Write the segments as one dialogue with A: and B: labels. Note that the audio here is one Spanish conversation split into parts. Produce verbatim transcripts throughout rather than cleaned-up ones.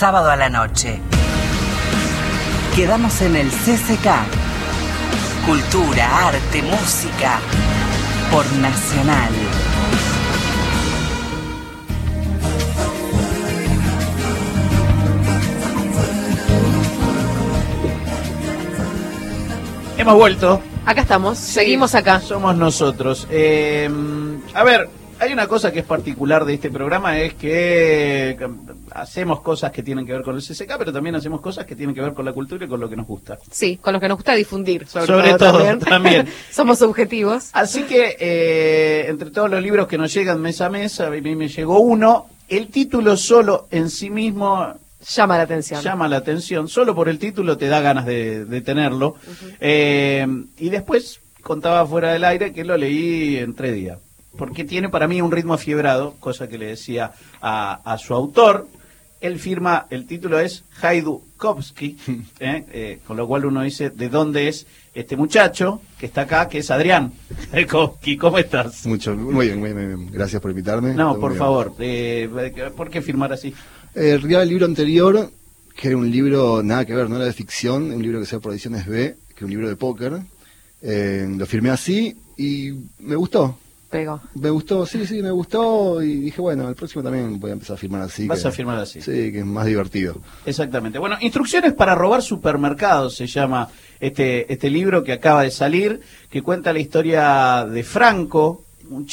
A: sábado a la noche. Quedamos en el C C K. Cultura, arte, música. Por Nacional.
B: Hemos vuelto.
C: Acá estamos,
B: Sí,
C: seguimos acá.
B: Somos nosotros. Eh, a ver, hay una cosa que es particular de este programa, es que hacemos cosas que tienen que ver con el C C K, pero también hacemos cosas que tienen que ver con la cultura y con lo que nos gusta.
C: Sí, con lo que nos gusta difundir. Sobre,
B: Sobre
C: todo,
B: todo,
C: también.
B: también.
C: Somos subjetivos.
B: Así que, eh, entre todos los libros que nos llegan mes a mes, a mí me llegó uno. El título solo en sí mismo
C: Llama la atención.
B: llama la atención. Solo por el título te da ganas de, de tenerlo. Uh-huh. Eh, y después contaba fuera del aire que lo leí en tres días. Porque tiene para mí un ritmo afiebrado, cosa que le decía a, a su autor. Él firma, el título es Hajdukovsky, ¿eh? Eh, con lo cual uno dice, ¿de dónde es este muchacho que está acá, que es Adrián Hajdukovsky? ¿Cómo estás?
D: Mucho, muy bien, muy bien, gracias por invitarme.
B: No,
D: Todo
B: por
D: bien.
B: favor, eh, ¿por qué firmar así?
D: Eh, en realidad el libro anterior, que era un libro nada que ver, no era de ficción, un libro que se llama por Ediciones B, que era un libro de póker, eh, lo firmé así y me gustó.
C: Pegó.
D: Me gustó, sí, sí, me gustó y dije, bueno, el próximo también voy a empezar a firmar así.
B: Vas
D: que,
B: a firmar así.
D: Sí, que es más divertido.
B: Exactamente. Bueno, Instrucciones para robar supermercados se llama este, este libro que acaba de salir, que cuenta la historia de Franco,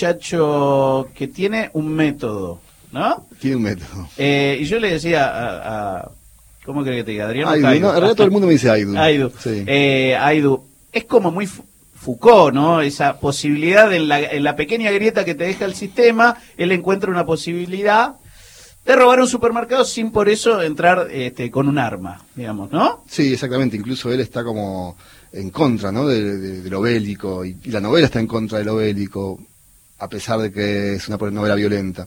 B: muchacho que tiene un método, ¿no?
D: Tiene un método.
B: Eh, y yo le decía a... a ¿cómo cree que te diga? Adrián.
D: Aidu,
B: Aidu.
D: no, en realidad todo el mundo me dice Aidu.
B: Aidu.
D: Sí.
B: Eh, Aidu. Es como muy Foucault, ¿no? Esa posibilidad en la, en la pequeña grieta que te deja el sistema, él encuentra una posibilidad de robar un supermercado sin por eso entrar este, con un arma, digamos, ¿no?
D: Sí, exactamente. Incluso él está como en contra, ¿no? De, de, de lo bélico y, y la novela está en contra de lo bélico, a pesar de que es una novela violenta.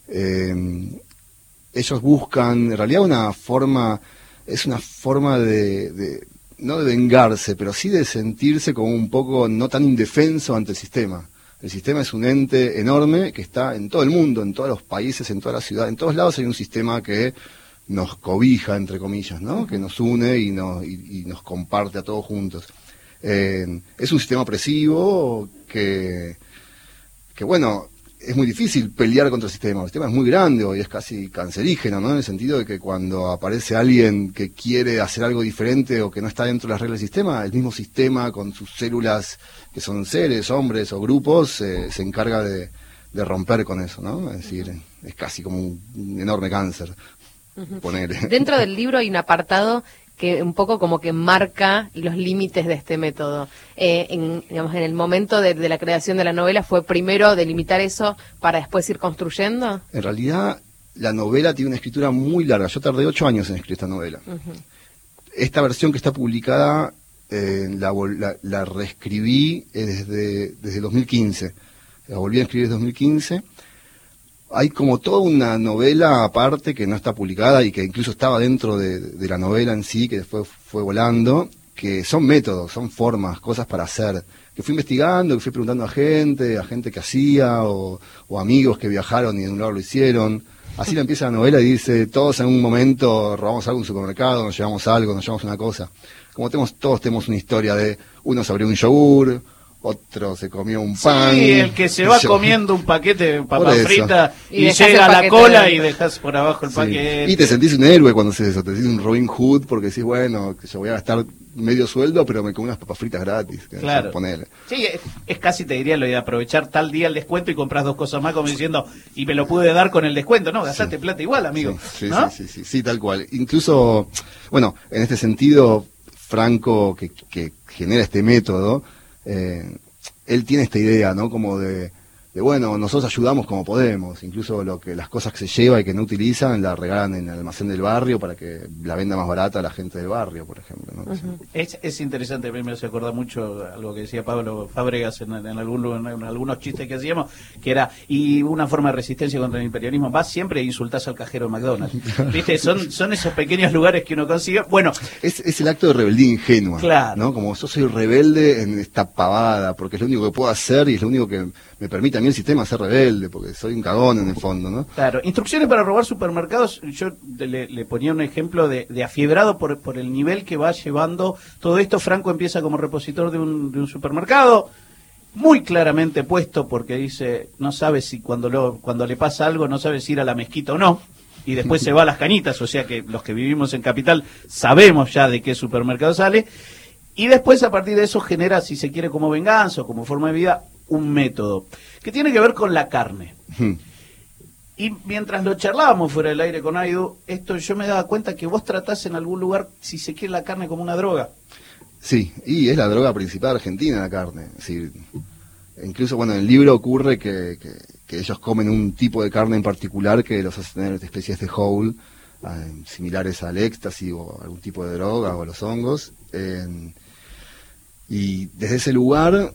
D: Eh, ellos buscan, en realidad, una forma, es una forma de, de no de vengarse, pero sí de sentirse como un poco no tan indefenso ante el sistema. El sistema es un ente enorme que está en todo el mundo, en todos los países, en todas las ciudades, en todos lados hay un sistema que nos cobija, entre comillas, ¿no? Que nos une y nos, y, y nos comparte a todos juntos. Eh, es un sistema opresivo que, que, bueno, es muy difícil pelear contra el sistema. El sistema es muy grande y es casi cancerígeno, ¿no? En el sentido de que cuando aparece alguien que quiere hacer algo diferente o que no está dentro de las reglas del sistema, el mismo sistema con sus células, que son seres, hombres o grupos, eh, se encarga de, de romper con eso, ¿no? Es decir, es casi como un, un enorme cáncer. Uh-huh. Ponele.
C: Dentro del libro hay un apartado que un poco como que marca los límites de este método. Eh, en, digamos, en el momento de, de la creación de la novela, ¿fue primero delimitar eso para después ir construyendo?
D: En realidad, la novela tiene una escritura muy larga. Yo tardé ocho años en escribir esta novela. Uh-huh. Esta versión que está publicada, eh, la, la, la reescribí desde, desde dos mil quince. La volví a escribir desde dos mil quince. Hay como toda una novela aparte que no está publicada y que incluso estaba dentro de, de la novela en sí, que después fue volando, que son métodos, son formas, cosas para hacer, que fui investigando, que fui preguntando a gente, a gente que hacía, o, o amigos que viajaron y de un lado lo hicieron. Así la empieza la novela y dice, todos en un momento robamos algo en un supermercado, nos llevamos algo, nos llevamos una cosa. Como tenemos, todos tenemos una historia de, uno se abrió un yogur, otro se comió un pan.
B: Sí, el que se va
D: yo,
B: comiendo un paquete de papas fritas y,
C: y
B: llega a la cola de... y dejas por abajo el
D: sí.
B: paquete.
D: Y te sentís un héroe cuando haces eso, te sentís un Robin Hood porque decís, bueno, que yo voy a gastar medio sueldo, pero me como unas papas fritas gratis.
B: Claro.
D: Ponerle.
B: Sí, es, es casi, te diría, lo de aprovechar tal día el descuento y compras dos cosas más como diciendo, y me lo pude dar con el descuento. No, gastaste sí. plata igual, amigo.
D: Sí, sí,
B: ¿no?
D: sí, sí, sí, sí, tal cual. Incluso, bueno, en este sentido, Franco, que, que genera este método, eh, él tiene esta idea, ¿no? Como de, de, bueno, nosotros ayudamos como podemos, incluso lo que las cosas que se lleva y que no utilizan, la regalan en el almacén del barrio para que la venda más barata a la gente del barrio, por ejemplo, ¿no?
C: Uh-huh.
B: Es, es interesante, a mí me hace acordar mucho algo que decía Pablo Fábregas en, en, algún, en algunos chistes que hacíamos, que era, y una forma de resistencia contra el imperialismo, vas siempre e insultás al cajero de McDonald's, ¿viste? Son, son esos pequeños lugares que uno consigue, bueno...
D: Es, es el acto de rebeldía ingenua,
B: claro,
D: ¿no? Como yo soy rebelde en esta pavada, porque es lo único que puedo hacer y es lo único que me permite a mí mí el sistema es ser rebelde, porque soy un cagón en el fondo, ¿no?
B: Claro, instrucciones para robar supermercados, yo le, le ponía un ejemplo de, de afiebrado por, por el nivel que va llevando todo esto. Franco empieza como repositor de un, de un supermercado, muy claramente puesto, porque dice, no sabe si cuando, lo, cuando le pasa algo, no sabe si ir a la mezquita o no, y después se va a las Cañitas, o sea que los que vivimos en Capital sabemos ya de qué supermercado sale, y después a partir de eso genera, si se quiere, como venganza o como forma de vida, un método que tiene que ver con la carne. Y mientras lo charlábamos fuera del aire con Aidu, esto yo me daba cuenta que vos tratás en algún lugar, si se quiere, la carne como una droga.
D: Sí, y es la droga principal argentina, la carne. Es decir, incluso, bueno, en el libro ocurre que, que, que ellos comen un tipo de carne en particular que los hace tener especies de whole, eh, similares al éxtasis o algún tipo de droga o a los hongos. Eh, y desde ese lugar...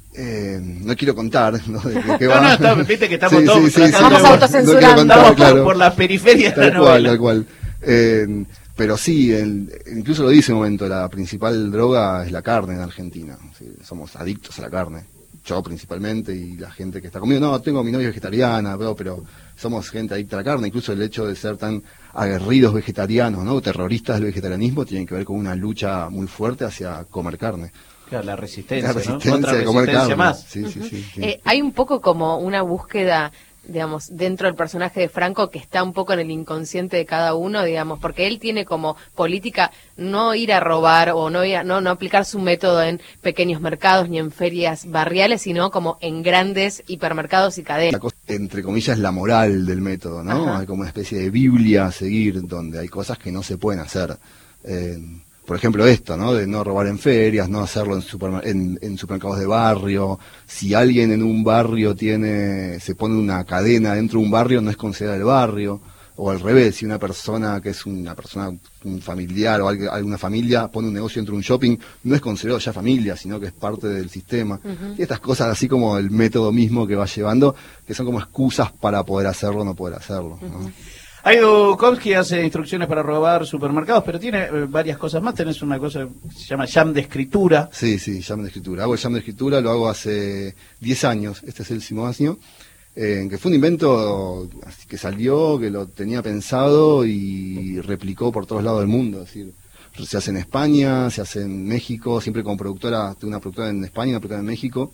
D: Eh, no quiero contar, ¿no? De qué va.
B: No, no, está, viste que estamos
D: sí,
B: todos
D: sí, sí,
C: estamos
D: sí,
C: autocensurando.
D: No contar,
B: estamos
D: claro,
B: por, por las periferias de
D: tal
B: la
D: cual,
B: novela.
D: tal cual. Eh, pero sí, el, incluso lo dice en un momento, la principal droga es la carne en Argentina. Sí, somos adictos a la carne. Yo principalmente y la gente que está conmigo. No, tengo a mi novia vegetariana, pero, pero somos gente adicta a la carne. Incluso el hecho de ser tan aguerridos vegetarianos, ¿no? Terroristas del vegetarianismo, tienen que ver con una lucha muy fuerte hacia comer carne.
B: Claro, la resistencia,
D: La resistencia,
B: ¿no? Otra
D: de comer
B: resistencia
D: carne.
B: más.
D: Sí, sí, sí, sí.
C: Eh, hay un poco como una búsqueda, digamos, dentro del personaje de Franco que está un poco en el inconsciente de cada uno, digamos, porque él tiene como política no ir a robar o no, ir a, no, no aplicar su método en pequeños mercados ni en ferias barriales, sino como en grandes hipermercados y cadenas.
D: La cosa, entre comillas, la moral del método, ¿no?
C: Ajá.
D: Hay como una especie de Biblia a seguir donde hay cosas que no se pueden hacer. Eh, Por ejemplo, esto, ¿no? De no robar en ferias, no hacerlo en, supermer- en, en supermercados de barrio. Si alguien en un barrio tiene, se pone una cadena dentro de un barrio, no es considerado el barrio. O al revés, si una persona que es una persona, un familiar o alguien- alguna familia pone un negocio dentro de un shopping, no es considerado ya familia, sino que es parte del sistema. Uh-huh. Y estas cosas, así como el método mismo que va llevando, que son como excusas para poder hacerlo o no poder hacerlo, ¿no? Uh-huh.
B: Aidu Kovsky hace instrucciones para robar supermercados, pero tiene eh, varias cosas más. Tenés una cosa que se llama jam de escritura.
D: Sí, sí, jam de escritura. Hago el jam de escritura, lo hago hace diez años, este es el décimo año, eh, que fue un invento que salió, que lo tenía pensado y replicó por todos lados del mundo. Es decir, se hace en España, se hace en México, siempre con productora, tengo una productora en España, una productora en México.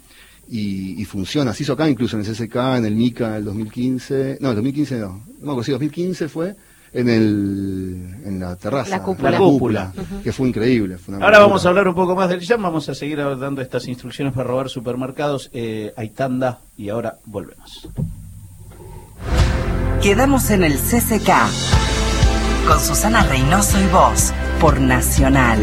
D: Y, y funciona, se hizo acá incluso en el C S K, en el MICA en el dos mil quince, no, el dos mil quince no, no, sí, dos mil quince fue en el en la terraza,
C: la cúpula,
B: la cúpula.
D: Uh-huh. Que fue increíble. Fue una
B: Ahora
D: locura.
B: vamos a hablar un poco más del jam, vamos a seguir dando estas instrucciones para robar supermercados, eh, hay tanda y ahora volvemos.
A: Quedamos en el C C K con Susana Reynoso y vos por Nacional.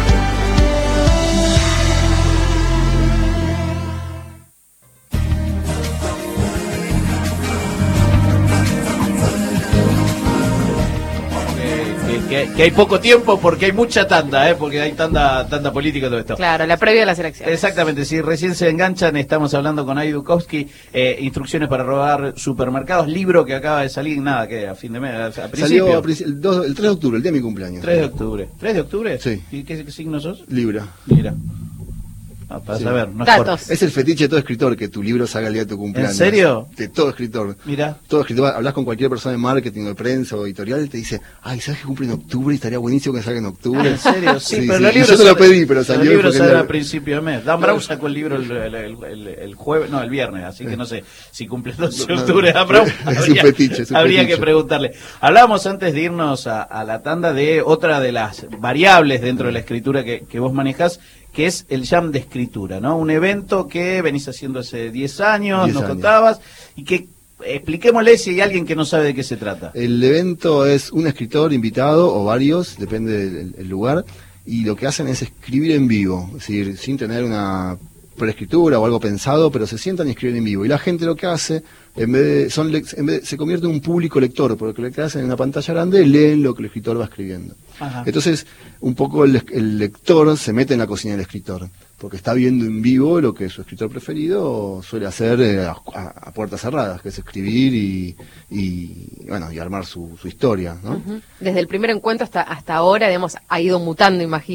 B: Que, que hay poco tiempo porque hay mucha tanda, ¿eh? Porque hay tanda, tanda política y todo esto.
C: Claro, la previa de las elecciones.
B: Exactamente, si recién se enganchan, estamos hablando con Aidu Kovsky, eh, instrucciones para robar supermercados, libro que acaba de salir, nada, que a fin de mes, a, a principio.
D: Salió a princi- el, dos- el tres de octubre, el día de mi cumpleaños.
B: tres de octubre. ¿tres de octubre?
D: Sí.
B: ¿Y qué, qué signo sos?
D: Libra.
B: Mira. Ah, para
D: Sí.
B: saber, no es
C: Datos.
B: por-
D: Es el fetiche de todo escritor que tu libro salga el día de tu cumpleaños.
B: ¿En serio?
D: De todo escritor.
B: Mira.
D: Todo escritor, hablas con cualquier persona de marketing o de prensa o editorial y te dice, ay, ¿sabes que cumple en octubre y estaría buenísimo que salga en octubre?
B: Ah, ¿en serio? Sí,
D: Sí,
B: pero
D: sí.
B: los
D: Y
B: libros
D: yo te lo
B: salen-
D: pedí, pero salió
B: Los libros
D: porque
B: salen
D: no-
B: a principio de mes. Dan Brown sacó el libro el, el, el, el- el jueves, no, el viernes, así que no sé si cumple el doce de
D: No,
B: octubre.
D: no,
B: Dan Brown,
D: es un
B: habría,
D: fetiche, es un
B: habría
D: fetiche.
B: que preguntarle. Hablábamos antes de irnos a, a la tanda de otra de las variables dentro de la escritura que, que vos manejás, que es el jam de escritura, ¿no? Un evento que venís haciendo hace diez años,
D: diez
B: nos
D: años.
B: contabas, y que expliquémosle si hay alguien que no sabe de qué se trata.
D: El evento es un escritor invitado o varios, depende del el lugar, y lo que hacen es escribir en vivo, es decir, sin tener una preescritura o algo pensado, pero se sientan y escriben en vivo. Y la gente lo que hace, en vez de, son lec- en vez de- se convierte en un público lector, porque lo que hacen en una pantalla grande leen lo que el escritor va escribiendo.
B: Ajá.
D: Entonces, un poco el, el lector se mete en la cocina del escritor, porque está viendo en vivo lo que su escritor preferido suele hacer eh, a, a- a puertas cerradas, que es escribir y, y bueno, y armar su, su historia, ¿no?
C: Ujú. Desde el primer encuentro hasta hasta ahora, digamos, ha ido mutando, imagino.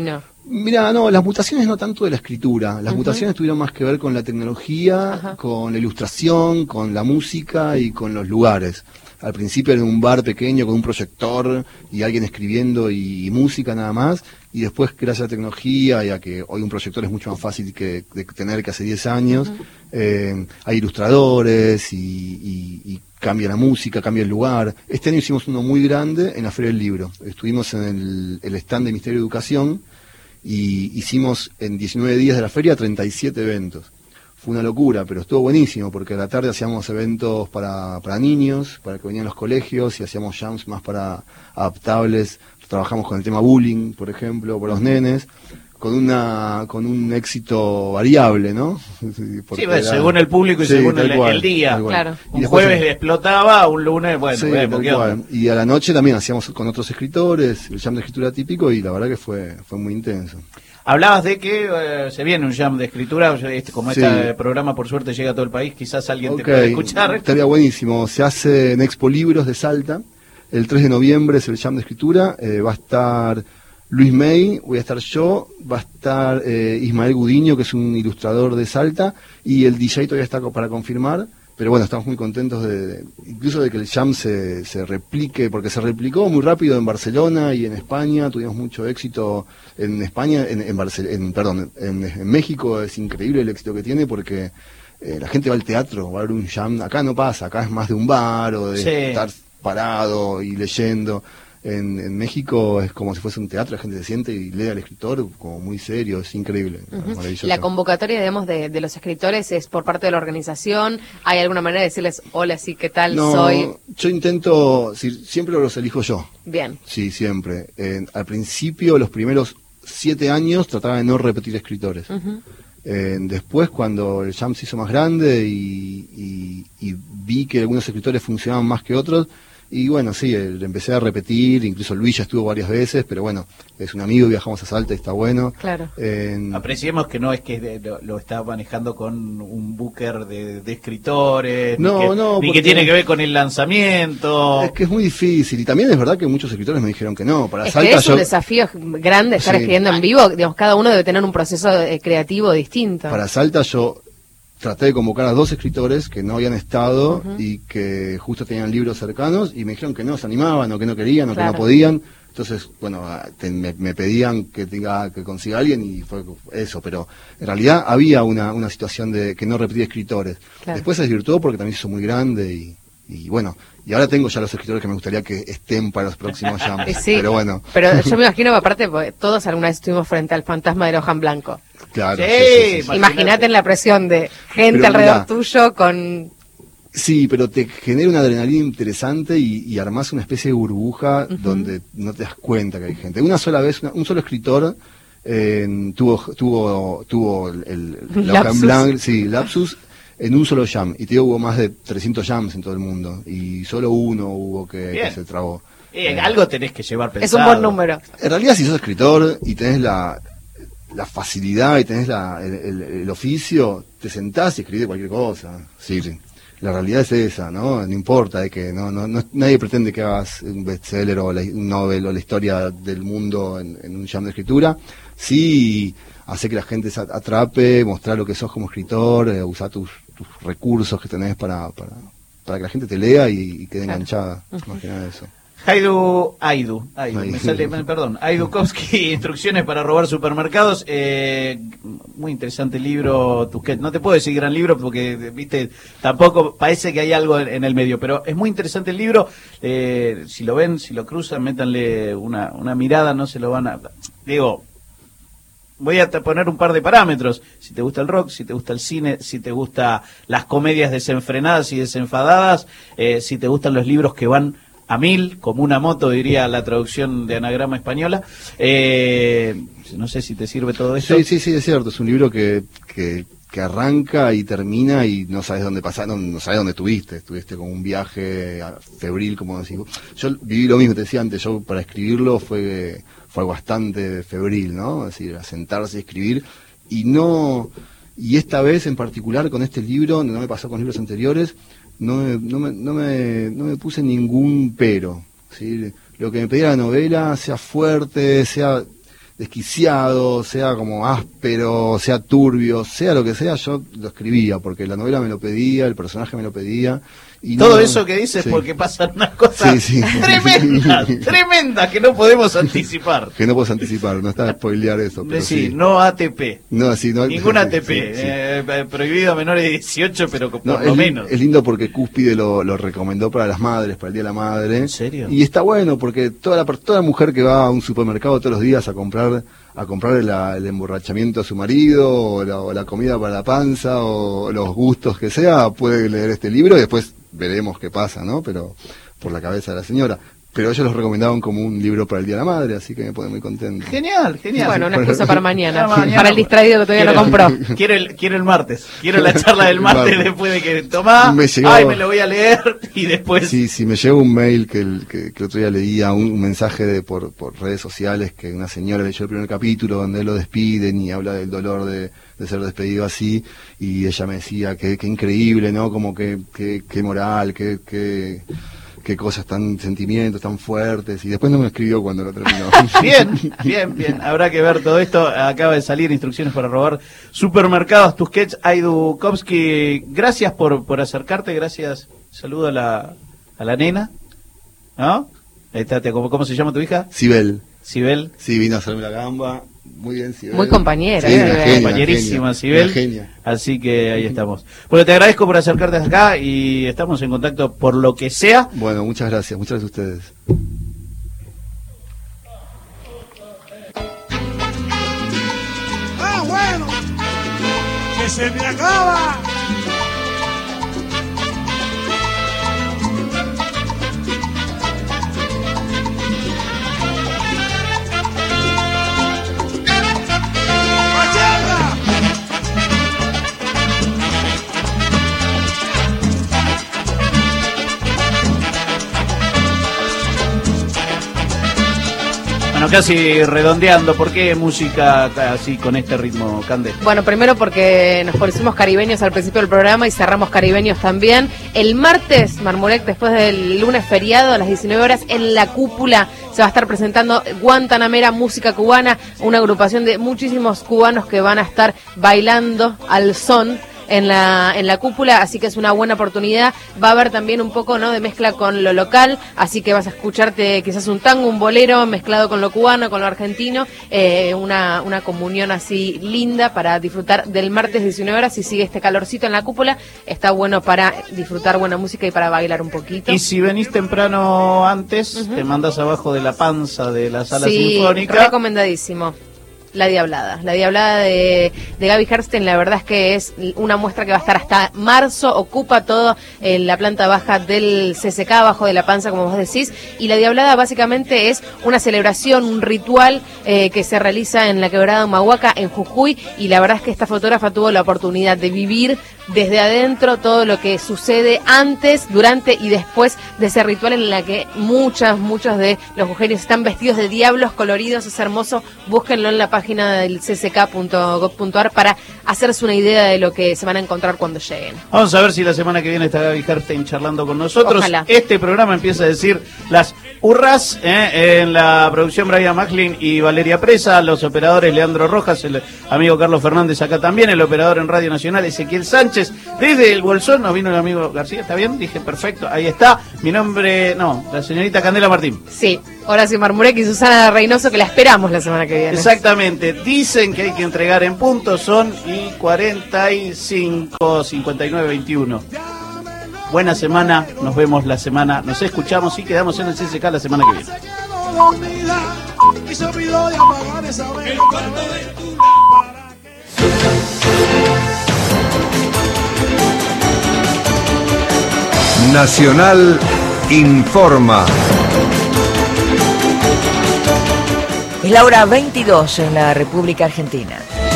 D: Mira, no, las mutaciones no tanto de la escritura, las
C: Uh-huh.
D: mutaciones tuvieron más que ver con la tecnología,
C: Ajá.
D: con la ilustración, con la música y con los lugares. Al principio era un bar pequeño con un proyector y alguien escribiendo y, y música nada más, y después gracias a la tecnología y a que hoy un proyector es mucho más fácil que, de tener que hace diez años,
C: Uh-huh.
D: eh, hay ilustradores y, y, y cambia la música, cambia el lugar. Este año hicimos uno muy grande en la Feria del Libro, estuvimos en el, el stand de Ministerio de Educación y hicimos en diecinueve días de la feria treinta y siete eventos. Fue una locura, pero estuvo buenísimo, porque a la tarde hacíamos eventos para, para niños, para que venían los colegios, y hacíamos jams más para adaptables. Trabajamos con el tema bullying, por ejemplo, por los nenes, con una con un éxito variable, ¿no?
B: Sí, pues, según el público y
D: Sí,
B: según
D: tal
B: el,
D: cual,
B: el día.
D: tal cual.
C: Claro.
D: Y
B: Un
D: después-
B: jueves explotaba, un lunes, bueno,
D: Sí,
B: vemos
D: tal
B: qué onda.
D: cual. Y a la noche también hacíamos con otros escritores, el jam de escritura típico, y la verdad que fue, fue muy intenso.
B: Hablabas de que eh, se viene un jam de escritura, este, como
D: Sí.
B: este programa por suerte llega a todo el país, quizás alguien te
D: Ok,
B: pueda escuchar.
D: estaría buenísimo. Se hace en Expo Libros de Salta. El tres de noviembre es el jam de escritura. Eh, va a estar Luis May, voy a estar yo, va a estar eh, Ismael Gudiño, que es un ilustrador de Salta, y el D J todavía está co- para confirmar. Pero bueno, estamos muy contentos de, de- incluso de que el jam se, se replique, porque se replicó muy rápido en Barcelona y en España. Tuvimos mucho éxito en España, en, en, Barcel- en- perdón, en, en México. Es increíble el éxito que tiene porque eh, la gente va al teatro, va a ver un jam. Acá no pasa, acá es más de un bar o de
B: Sí.
D: estar parado y leyendo. En, en México es como si fuese un teatro, la gente se siente y lee al escritor como muy serio, es increíble,
C: Ujú.
D: maravilloso.
C: La convocatoria, digamos, de, de los escritores es por parte de la organización. ¿Hay alguna manera de decirles, hola, sí, qué tal,
D: No,
C: soy?
D: yo intento, si- siempre los elijo yo.
C: Bien.
D: Sí, siempre. Eh, al principio, los primeros siete años, trataba de no repetir escritores.
C: Ujú.
D: Eh, después, cuando el jam se hizo más grande y, y- y vi que algunos escritores funcionaban más que otros, y bueno, sí, eh, le empecé a repetir, incluso Luis ya estuvo varias veces, pero bueno, es un amigo, viajamos a Salta y está bueno.
C: Claro.
D: Eh,
B: Apreciemos que no es que de- lo, lo está manejando con un booker de, de escritores,
D: No,
B: ni que,
D: no,
B: ni
D: porque-
B: que tiene que ver con el lanzamiento.
D: es que es muy difícil, y también es verdad que muchos escritores me dijeron que no. Para
C: Es
D: Salta
C: que es un
D: yo-
C: desafío grande estar
D: Sí.
C: escribiendo en vivo. Digamos, cada uno debe tener un proceso eh, creativo distinto.
D: Para Salta yo traté de convocar a dos escritores que no habían estado
C: Ujú.
D: y que justo tenían libros cercanos y me dijeron que no se animaban o que no querían o
C: Claro.
D: que no podían. Entonces, bueno, a- te- me, me pedían que tenga que consiga alguien y fue eso, pero en realidad había una, una situación de que no repetía escritores.
C: Claro.
D: Después se desvirtuó porque también se hizo muy grande y, y bueno, y ahora tengo ya los escritores que me gustaría que estén para los próximos jams.
C: Eh, sí,
D: Pero bueno,
C: pero yo me imagino, aparte, porque todos alguna vez estuvimos frente al fantasma del hoja en blanco.
D: claro.
B: Sí,
D: sí, sí, sí, sí.
B: Imagínate.
C: Imagínate en la presión de gente
D: Pero
C: alrededor
D: mirá.
C: tuyo con...
D: Sí, pero te genera una adrenalina interesante y, y armás una especie de burbuja
C: Ujú.
D: donde no te das cuenta que hay gente. Una sola vez, una- un solo escritor eh, tuvo tuvo tuvo el, el- la hoja en
C: Lapsus.
D: blanco, sí, lapsus en un solo jam. Y te digo, hubo más de trescientos jams en todo el mundo y solo uno hubo que,
B: Bien.
D: que se trabó.
B: Eh, algo tenés que llevar pensado.
C: Es un buen número.
D: En realidad, si sos escritor y tenés la, la facilidad y tenés la, el, el- el oficio, te sentás y escribís cualquier cosa. Sí, sí. La realidad es esa, ¿no? No importa de que no, no, no- nadie pretende que hagas un bestseller o la, un novel o la historia del mundo en, en un jam de escritura. Sí, hace que la gente se atrape, mostrar lo que sos como escritor, eh, usar tus, tus recursos que tenés para, para, para que la gente te lea y, y quede
C: Claro.
D: enganchada. Más que nada eso.
B: Aidu, Aidu, Aidu,
D: Aidu.
B: me sale, me- perdón, Aidukowski, Instrucciones para robar supermercados. Eh, muy interesante libro, Tusquets. No te puedo decir gran libro porque, viste, tampoco parece que hay algo en, en el medio, pero es muy interesante el libro. Eh, si lo ven, si lo cruzan, métanle una, una mirada, no se lo van a... Digo, voy a te- poner un par de parámetros. Si te gusta el rock, si te gusta el cine, si te gustan las comedias desenfrenadas y desenfadadas, eh, si te gustan los libros que van a mil, como una moto, diría la traducción de anagrama española. Eh, no sé si te sirve todo esto.
D: Sí, sí, sí, es cierto. Es un libro que, que, que arranca y termina y no sabes dónde pasaron, no sabes dónde estuviste. Estuviste con un viaje a- febril, como decís. Yo viví lo mismo, te decía antes. Yo para escribirlo fue, fue algo bastante febril, ¿no? Es decir, a sentarse y escribir. Y no, y esta vez en particular con este libro, no me pasó con libros anteriores, no me, no me, no me, no me puse ningún pero. ¿Sí? Lo que me pedía la novela, sea fuerte, sea desquiciado, sea como áspero, sea turbio, sea lo que sea, yo lo escribía, porque la novela me lo pedía, el personaje me lo pedía. Y
B: todo
D: no,
B: eso que dices
D: sí.
B: porque pasan unas cosas
D: sí, sí.
B: tremendas, tremendas que no podemos anticipar.
D: Que no puedo anticipar, no está a spoilear eso. Pero
B: sí,
D: sí,
B: no A T P.
D: No, sí, no,
B: Ningún A T P.
D: Sí, sí.
B: Eh, prohibido a menores de dieciocho, pero por
D: No,
B: lo
D: es,
B: menos.
D: Es lindo porque Cúspide lo, lo recomendó para las madres, para el Día de la Madre.
B: ¿En serio?
D: Y está bueno porque toda la toda mujer que va a un supermercado todos los días a comprar a comprar la, el emborrachamiento a su marido, o la, o la comida para la panza, o los gustos que sea, puede leer este libro y después veremos qué pasa, ¿no? Pero por la cabeza de la señora. Pero ellos los recomendaban como un libro para el Día de la Madre, así que me pone muy contento.
B: Genial, genial.
C: Bueno, una excusa para mañana,
B: Para mañana.
C: para el distraído que todavía
B: Quiero-
C: no compró.
B: Quiero el, quiero el martes. Quiero la charla del martes
D: Martes.
B: después de que tomá.
D: Me llegó-
B: Ay, me lo voy a leer y después.
D: Sí, sí, me llegó un mail que el, que, que el otro día leía, un, un mensaje de por, por redes sociales que una señora leyó el primer capítulo donde lo despiden y habla del dolor de, de ser despedido así, y ella me decía que, que increíble, ¿no? Como que, que, que moral, que, que, qué cosas tan, sentimientos tan fuertes, y después no me escribió cuando lo terminó.
B: Bien, bien, bien. Habrá que ver todo esto. Acaba de salir Instrucciones para robar supermercados. Tusquets, Aidukovsky, gracias por, por acercarte, gracias. Saludo a la, a la nena. ¿No? Ahí está, te- ¿cómo, ¿cómo se llama tu hija?
D: Sibel,
B: Sibel.
D: sí, vino a hacerme la gamba. Muy bien, Sibel.
C: Muy compañera,
D: Sí,
C: ¿eh?
D: una genia,
B: Compañerísima,
D: una
B: Sibel.
D: una genia.
B: Así que ahí estamos. Bueno, te agradezco por acercarte hasta acá y estamos en contacto por lo que sea.
D: Bueno, muchas gracias, muchas gracias a ustedes.
E: Ah, bueno, que se me acaba. ¡Pachanga!
B: Bueno, casi redondeando, ¿por qué música así con este ritmo, Cande?
C: Bueno, primero porque nos pusimos caribeños al principio del programa y cerramos caribeños también. El martes, Marmurek, después del lunes feriado, a las diecinueve horas, en La Cúpula, se va a estar presentando Guantanamera Música Cubana, una agrupación de muchísimos cubanos que van a estar bailando al son en la en la cúpula, así que es una buena oportunidad. Va a haber también un poco, ¿no?, de mezcla con lo local, así que vas a escucharte quizás un tango, un bolero mezclado con lo cubano, con lo argentino, eh, una, una comunión así linda para disfrutar del martes diecinueve horas. Si sigue este calorcito en la cúpula, está bueno para disfrutar buena música y para bailar un poquito.
B: Y si venís temprano antes,
C: Ujú.
B: te mandás abajo de la panza de la sala
C: Sí,
B: sinfónica.
C: recomendadísimo. La Diablada. La Diablada de, de Gaby Hersten, la verdad es que es una muestra que va a estar hasta marzo, ocupa todo en la planta baja del C C K, abajo de la panza, como vos decís, y La Diablada básicamente es una celebración, un ritual eh, que se realiza en la quebrada Humahuaca, en Jujuy, y la verdad es que esta fotógrafa tuvo la oportunidad de vivir desde adentro todo lo que sucede antes, durante y después de ese ritual en la que muchas, muchos de los jujeños están vestidos de diablos coloridos. Es hermoso, búsquenlo en la página del c c k punto gov punto a r para hacerse una idea de lo que se van a encontrar cuando lleguen.
B: Vamos a ver si la semana que viene está Gaby Herstein charlando con nosotros.
C: Ojalá.
B: Este programa empieza a decir las hurras, ¿eh? En la producción Brian Macklin y Valeria Presa, los operadores Leandro Rojas, el amigo Carlos Fernández acá también, el operador en Radio Nacional Ezequiel Sánchez. Desde el Bolsón nos vino el amigo García, ¿está bien? Dije, perfecto, ahí está. Mi nombre, no, la señorita Candela Martín.
C: Sí, Horacio Marmurek y Susana Reynoso, que la esperamos la semana que viene.
B: Exactamente, dicen que hay que entregar en punto, son y cuarenta y cinco, cincuenta y nueve, veintiuno. Buena semana, nos vemos la semana, nos escuchamos y quedamos en el C C K la semana que viene.
E: Se quedó dormida y se olvidó de apagar esa vela.
F: Nacional informa.
G: Es la hora veintidós en la República Argentina.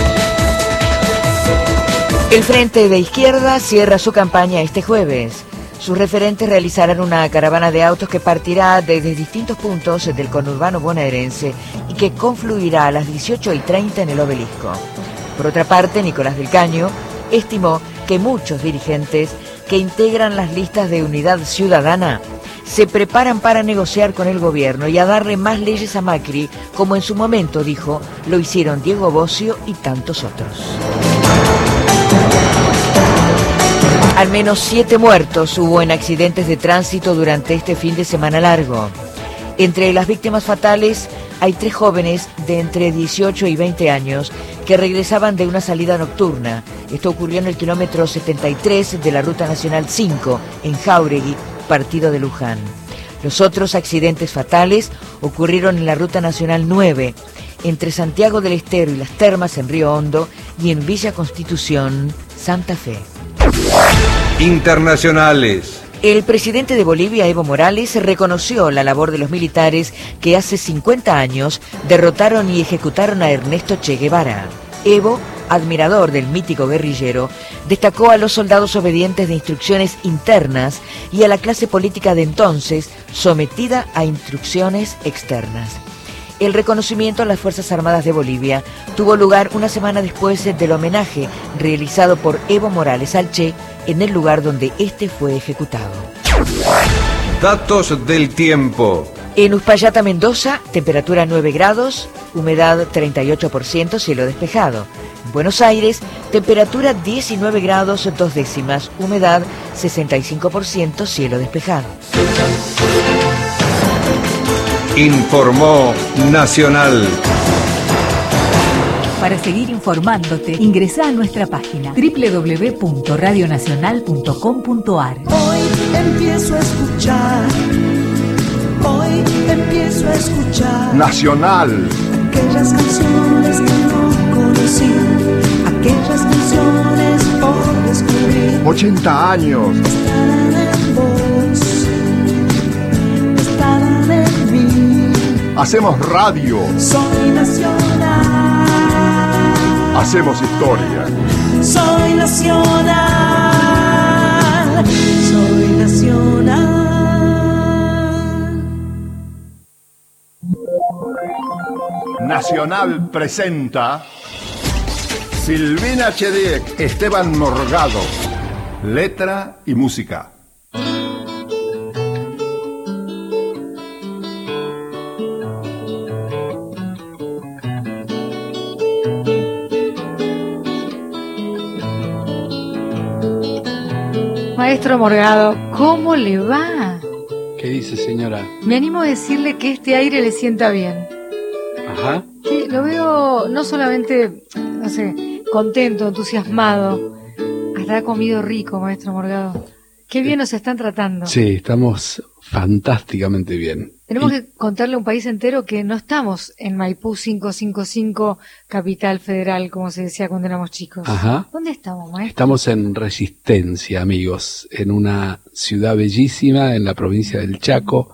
G: El Frente de Izquierda cierra su campaña este jueves. Sus referentes realizarán una caravana de autos que partirá desde distintos puntos del conurbano bonaerense y que confluirá a las dieciocho y treinta en el Obelisco. Por otra parte, Nicolás del Caño estimó que muchos dirigentes que integran las listas de Unidad Ciudadana se preparan para negociar con el gobierno y a darle más leyes a Macri, como en su momento, dijo, lo hicieron Diego Bossio y tantos otros. Al menos siete muertos hubo en accidentes de tránsito durante este fin de semana largo. Entre las víctimas fatales hay tres jóvenes de entre dieciocho y veinte años que regresaban de una salida nocturna. Esto ocurrió en el kilómetro setenta y tres de la Ruta Nacional cinco, en Jáuregui, partido de Luján. Los otros accidentes fatales ocurrieron en la Ruta Nacional nueve, entre Santiago del Estero y Las Termas en Río Hondo y en Villa Constitución, Santa Fe.
F: Internacionales.
G: El presidente de Bolivia, Evo Morales, reconoció la labor de los militares que hace cincuenta años derrotaron y ejecutaron a Ernesto Che Guevara. Evo, admirador del mítico guerrillero, destacó a los soldados obedientes de instrucciones internas y a la clase política de entonces sometida a instrucciones externas. El reconocimiento a las Fuerzas Armadas de Bolivia tuvo lugar una semana después del homenaje realizado por Evo Morales al Che en el lugar donde este fue ejecutado.
F: Datos del tiempo.
G: En Uspallata, Mendoza, temperatura nueve grados, humedad treinta y ocho por ciento, cielo despejado. En Buenos Aires, temperatura diecinueve grados, dos décimas, humedad sesenta y cinco por ciento, cielo despejado.
F: Informó Nacional.
H: Para seguir informándote, ingresa a nuestra página doble u doble u doble u punto radio nacional punto com punto a r.
E: Hoy empiezo a escuchar, hoy empiezo a escuchar
F: Nacional.
E: aquellas canciones que no conocí, aquellas canciones por descubrir.
F: ochenta años.
E: Estarán en vos, estarán en mí.
F: Hacemos radio.
E: Soy nacional.
F: Hacemos historia.
E: Soy nacional, soy nacional.
F: Nacional presenta Silvina Chediek, Esteban Morgado. Letra y música.
I: Maestro Morgado, ¿cómo le va?
J: ¿Qué dice, señora?
I: Me animo a decirle que este aire le sienta bien.
J: Ajá.
I: Sí, lo veo no solamente, no sé, contento, entusiasmado, hasta ha comido rico, maestro Morgado. Qué bien nos están tratando.
J: Sí, estamos fantásticamente bien.
I: Tenemos
J: Y-
I: que contarle a un país entero que no estamos en Maipú quinientos cincuenta y cinco, capital federal, como se decía cuando éramos chicos.
J: Ajá.
I: ¿Dónde estamos, maestro?
J: Estamos en Resistencia, amigos, en una ciudad bellísima en la provincia del Chaco,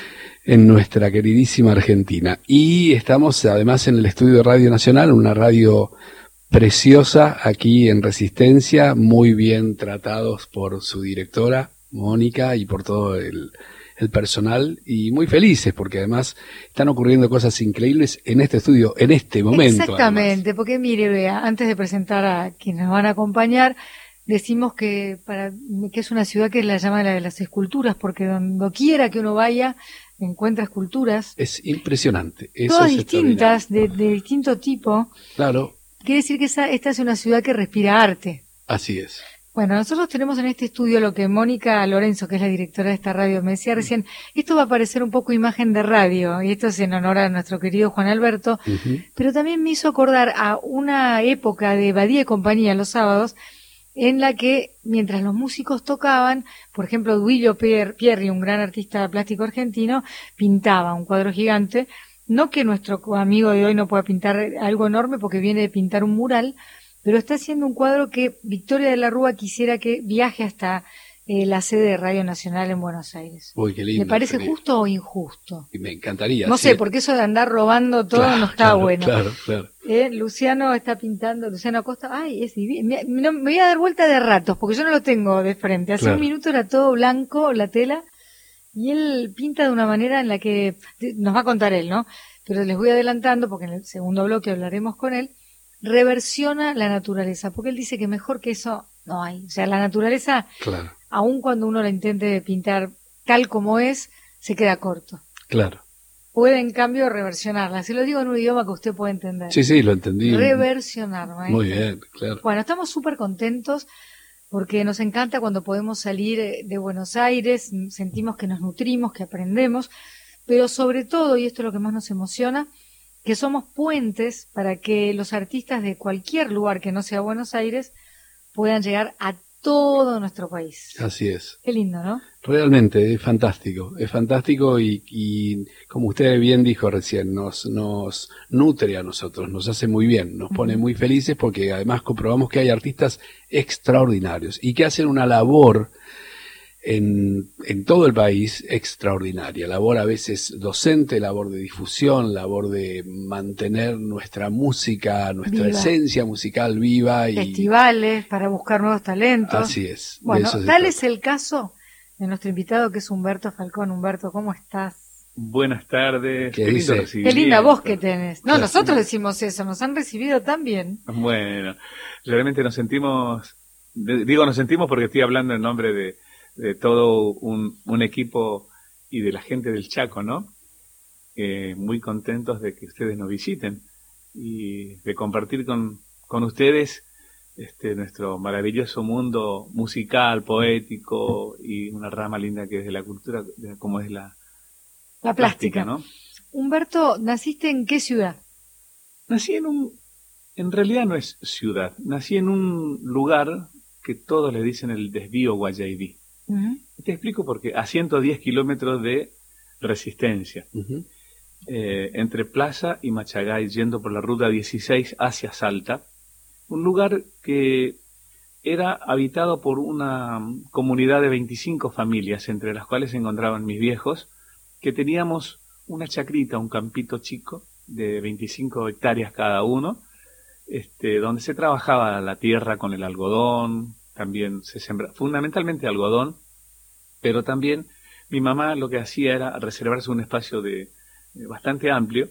J: en nuestra queridísima Argentina. Y estamos además en el estudio de Radio Nacional, una radio preciosa aquí en Resistencia, muy bien tratados por su directora, Mónica, y por todo el, el personal, y muy felices porque además están ocurriendo cosas increíbles en este estudio, en este momento.
I: Exactamente, porque mire, vea, antes de presentar a quienes nos van a acompañar, decimos que para que es una ciudad que la llama la de las esculturas, porque donde quiera que uno vaya, encuentra esculturas,
J: Es impresionante. Eso
I: todas
J: es
I: distintas, de, de distinto tipo.
J: Claro,
I: Quiere decir que esa, esta es una ciudad que respira arte.
J: así es.
I: Bueno, nosotros tenemos en este estudio lo que Mónica Lorenzo, que es la directora de esta radio, me decía recién, esto va a parecer un poco imagen de radio, y esto es en honor a nuestro querido Juan Alberto,
J: Ujú.
I: pero también me hizo acordar a una época de Badía y compañía los sábados, en la que mientras los músicos tocaban, por ejemplo, Duilio Pier- Pierri, un gran artista plástico argentino, pintaba un cuadro gigante. No que nuestro amigo de hoy no pueda pintar algo enorme porque viene de pintar un mural, pero está haciendo un cuadro que Victoria de la Rúa quisiera que viaje hasta eh, la sede de Radio Nacional en Buenos Aires.
J: Uy, qué lindo.
I: ¿Le parece
J: sería.
I: justo o injusto?
J: Y me encantaría.
I: No
J: sí.
I: sé, porque eso de andar robando todo
J: Claro,
I: no está
J: claro,
I: bueno.
J: Claro, claro.
I: Eh, Luciano está pintando, Luciano Acosta, ay, es divino. Me, no, me voy a dar vuelta de ratos, porque yo no lo tengo de frente. Hace
J: Claro.
I: un minuto era todo blanco, la tela, y él pinta de una manera en la que, de- nos va a contar él, ¿no? Pero les voy adelantando, porque en el segundo bloque hablaremos con él, reversiona la naturaleza, porque él dice que mejor que eso no hay. O sea, la naturaleza,
J: Claro.
I: aun cuando uno la intente pintar tal como es, se queda corto.
J: Claro.
I: Puede, en cambio, reversionarla. Se lo digo en un idioma que usted puede entender.
J: Sí, sí, lo entendí.
I: Reversionar, maestro.
J: Muy bien, claro.
I: Bueno, estamos súper contentos porque nos encanta cuando podemos salir de Buenos Aires, sentimos que nos nutrimos, que aprendemos, pero sobre todo, y esto es lo que más nos emociona, que somos puentes para que los artistas de cualquier lugar que no sea Buenos Aires puedan llegar a todo nuestro país.
J: Así es.
I: Qué lindo, ¿no?
J: Realmente, es fantástico, es fantástico y, y como usted bien dijo recién, nos, nos nutre a nosotros, nos hace muy bien, nos pone muy felices porque además comprobamos que hay artistas extraordinarios y que hacen una labor en, en todo el país extraordinaria, labor a veces docente, labor de difusión, labor de mantener nuestra música, nuestra
I: Viva.
J: esencia musical viva. Y
I: festivales para buscar nuevos talentos.
J: Así es.
I: Bueno,
J: tal
I: tal es el caso de nuestro invitado que es Humberto Falcón. Humberto, ¿cómo estás?
K: Buenas tardes.
J: ¿Qué dice?
I: Qué linda voz que tenés. No, nosotros decimos eso, nos han recibido tan bien.
K: Bueno, realmente nos sentimos, digo nos sentimos porque estoy hablando en nombre de de todo un, un equipo y de la gente del Chaco, ¿no? Eh, muy contentos de que ustedes nos visiten y de compartir con, con ustedes este nuestro maravilloso mundo musical, poético y una rama linda que es de la cultura, de, como es la,
I: la plástica, plástica, ¿no? Humberto, ¿naciste en qué ciudad?
K: Nací en un, en realidad no es ciudad, nací en un lugar que todos le dicen el desvío Guayaibí. Uh-huh. Te explico por qué. A ciento diez kilómetros de Resistencia, uh-huh. eh, entre Plaza y Machagay, yendo por la ruta dieciséis hacia Salta, un lugar que era habitado por una comunidad de veinticinco familias, entre las cuales se encontraban mis viejos, que teníamos una chacrita, un campito chico de veinticinco hectáreas cada uno, este, donde se trabajaba la tierra con el algodón. También se sembra fundamentalmente algodón, pero también mi mamá lo que hacía era reservarse un espacio de, de bastante amplio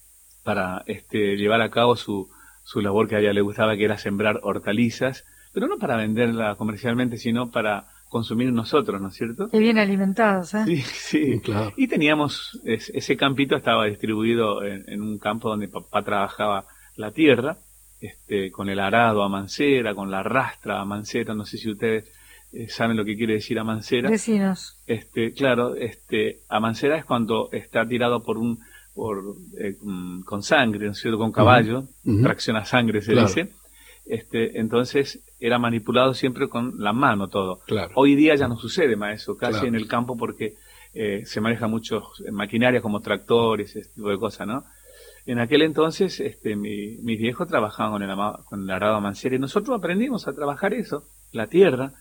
K: para este, llevar a cabo su, su labor que a ella le gustaba, que era sembrar hortalizas, pero no para venderla comercialmente, sino para consumir nosotros, ¿no es cierto?
I: Qué bien alimentados, ¿eh?
K: Sí, sí. Claro. Y teníamos, es, ese campito estaba distribuido en, en un campo donde papá trabajaba la tierra, Este, con el arado a mancera, con la rastra a mancera, no sé si ustedes eh, saben lo que quiere decir a mancera.
I: Vecinos.
K: Este, claro, este, a mancera es cuando está tirado por un, por, eh, con sangre, ¿no es cierto? Con caballo, uh-huh. tracción a sangre se claro. dice. Este, entonces era manipulado siempre con la mano todo.
J: Claro.
K: Hoy día ya no sucede más eso, casi
J: claro.
K: en el campo porque eh, se maneja mucho maquinaria como tractores, ese tipo de cosas, ¿no? En aquel entonces, este, mi, mis viejos trabajaban con el, con el arado a mancera y nosotros aprendimos a trabajar eso, la tierra,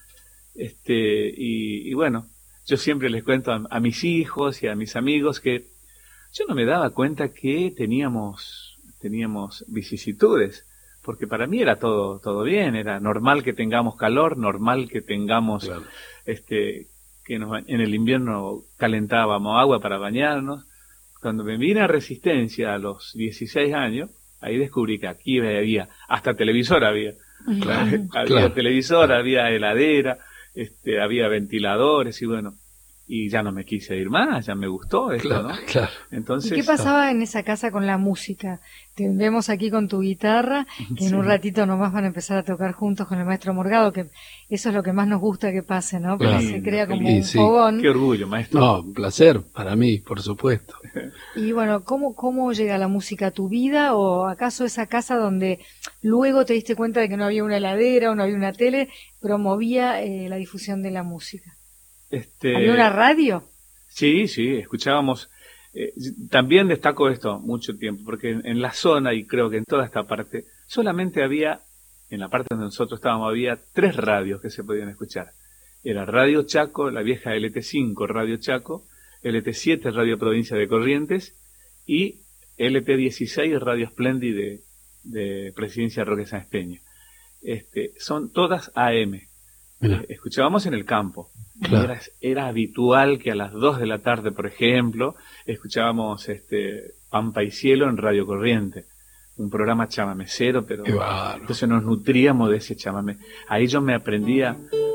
K: este, y, y bueno, yo siempre les cuento a, a mis hijos y a mis amigos que yo no me daba cuenta que teníamos, teníamos vicisitudes, porque para mí era todo, todo bien, era normal que tengamos calor, normal que tengamos, claro. este, que nos, en el invierno calentábamos agua para bañarnos. Cuando me vine a Resistencia a los dieciséis años, ahí descubrí que aquí había, hasta televisor había. Claro, había claro. televisor, había heladera, este, había ventiladores y bueno, y ya no me quise ir más, ya me gustó esto,
J: claro,
K: ¿no?
J: Claro.
K: Entonces,
I: ¿y qué pasaba en esa casa con la música? Te vemos aquí con tu guitarra, que en sí. un ratito nomás van a empezar a tocar juntos con el maestro Morgado, que eso es lo que más nos gusta que pase, ¿no? Porque claro. se crea como sí, un sí. fogón.
K: Qué orgullo, maestro.
J: No, un placer para mí, por supuesto.
I: Y bueno, ¿cómo, cómo llega la música a tu vida? ¿O acaso esa casa donde luego te diste cuenta de que no había una heladera o no había una tele, promovía eh, la difusión de la música?
K: Este...
I: ¿Había una radio?
K: Sí, sí, escuchábamos. Eh, también destaco esto mucho tiempo, porque en, en la zona, y creo que en toda esta parte, solamente había, en la parte donde nosotros estábamos, había tres radios que se podían escuchar. Era Radio Chaco, la vieja L T cinco, Radio Chaco, L T siete, Radio Provincia de Corrientes, y L T dieciséis, Radio Splendid de, de Presidencia Roque Sáenz Peña. Este, son todas A M. Eh, escuchábamos en el campo. Claro. Era, era habitual que a las dos de la tarde, por ejemplo, escuchábamos este Pampa y Cielo en Radio Corriente, un programa chamamecero, pero entonces nos nutríamos de ese chamamé. Ahí yo me aprendía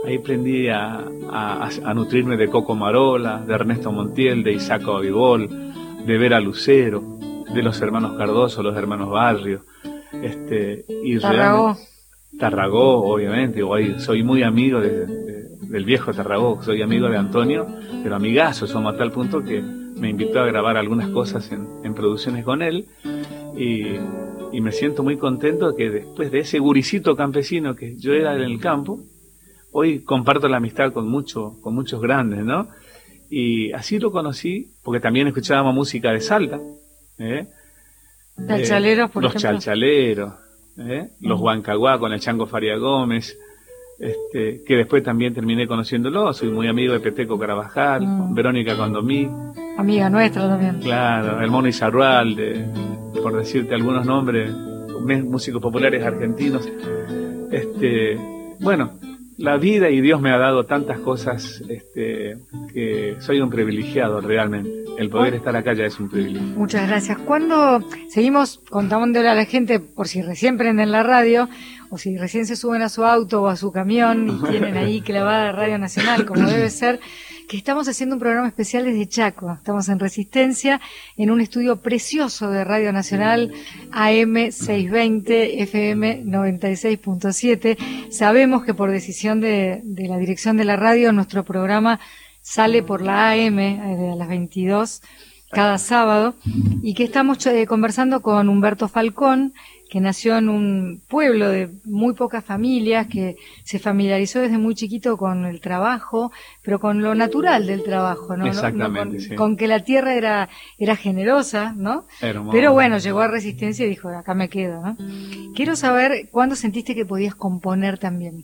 K: Ahí aprendí a, a, a nutrirme de Coco Marola, de Ernesto Montiel, de Isaac Abibol, de Vera Lucero, de los hermanos Cardoso, los hermanos Barrio. Este, y
I: Tarragó.
K: Tarragó, obviamente. Hoy soy muy amigo de, de, del viejo Tarragó, soy amigo de Antonio, pero amigazo, somos a tal punto que me invitó a grabar algunas cosas en, en producciones con él. Y, y me siento muy contento que después de ese guricito campesino que yo era en el campo, hoy comparto la amistad con, mucho, con muchos grandes, ¿no? Y así lo conocí, porque también escuchábamos música de Salta, ¿eh?
I: Chalchaleros, por
K: los
I: ejemplo.
K: Chalchaleros, ¿eh? Los Huancaguá con el Chango Faria Gómez, este, que después también terminé conociéndolo. Soy muy amigo de Peteco Carabajal,
I: Mm.
K: Verónica Condomí,
I: Amiga nuestra también.
K: claro, el Mono Izarrualde, por decirte algunos nombres, músicos populares argentinos. Este, bueno, la vida y Dios me ha dado tantas cosas, este, que soy un privilegiado realmente. El poder
I: Oh.
K: estar acá ya es un privilegio.
I: Muchas gracias. Cuando seguimos contándole a la gente, por si recién prenden la radio, o si recién se suben a su auto o a su camión y tienen ahí clavada Radio Nacional, como debe ser, que estamos haciendo un programa especial desde Chaco. Estamos en Resistencia, en un estudio precioso de Radio Nacional, A M seiscientos veinte, F M noventa y seis punto siete. Sabemos que por decisión de, de la dirección de la radio, nuestro programa sale por la A M eh, a las veintidós cada sábado, y que estamos eh, conversando con Humberto Falcón, que nació en un pueblo de muy pocas familias, que se familiarizó desde muy chiquito con el trabajo, pero con lo natural del trabajo, ¿no?
K: Exactamente,
I: No- no con,
K: sí.
I: con que la tierra era, era generosa, ¿no?
K: Hermoso.
I: Pero bueno, llegó a Resistencia y dijo, acá me quedo, ¿no? Quiero saber cuándo sentiste que podías componer también.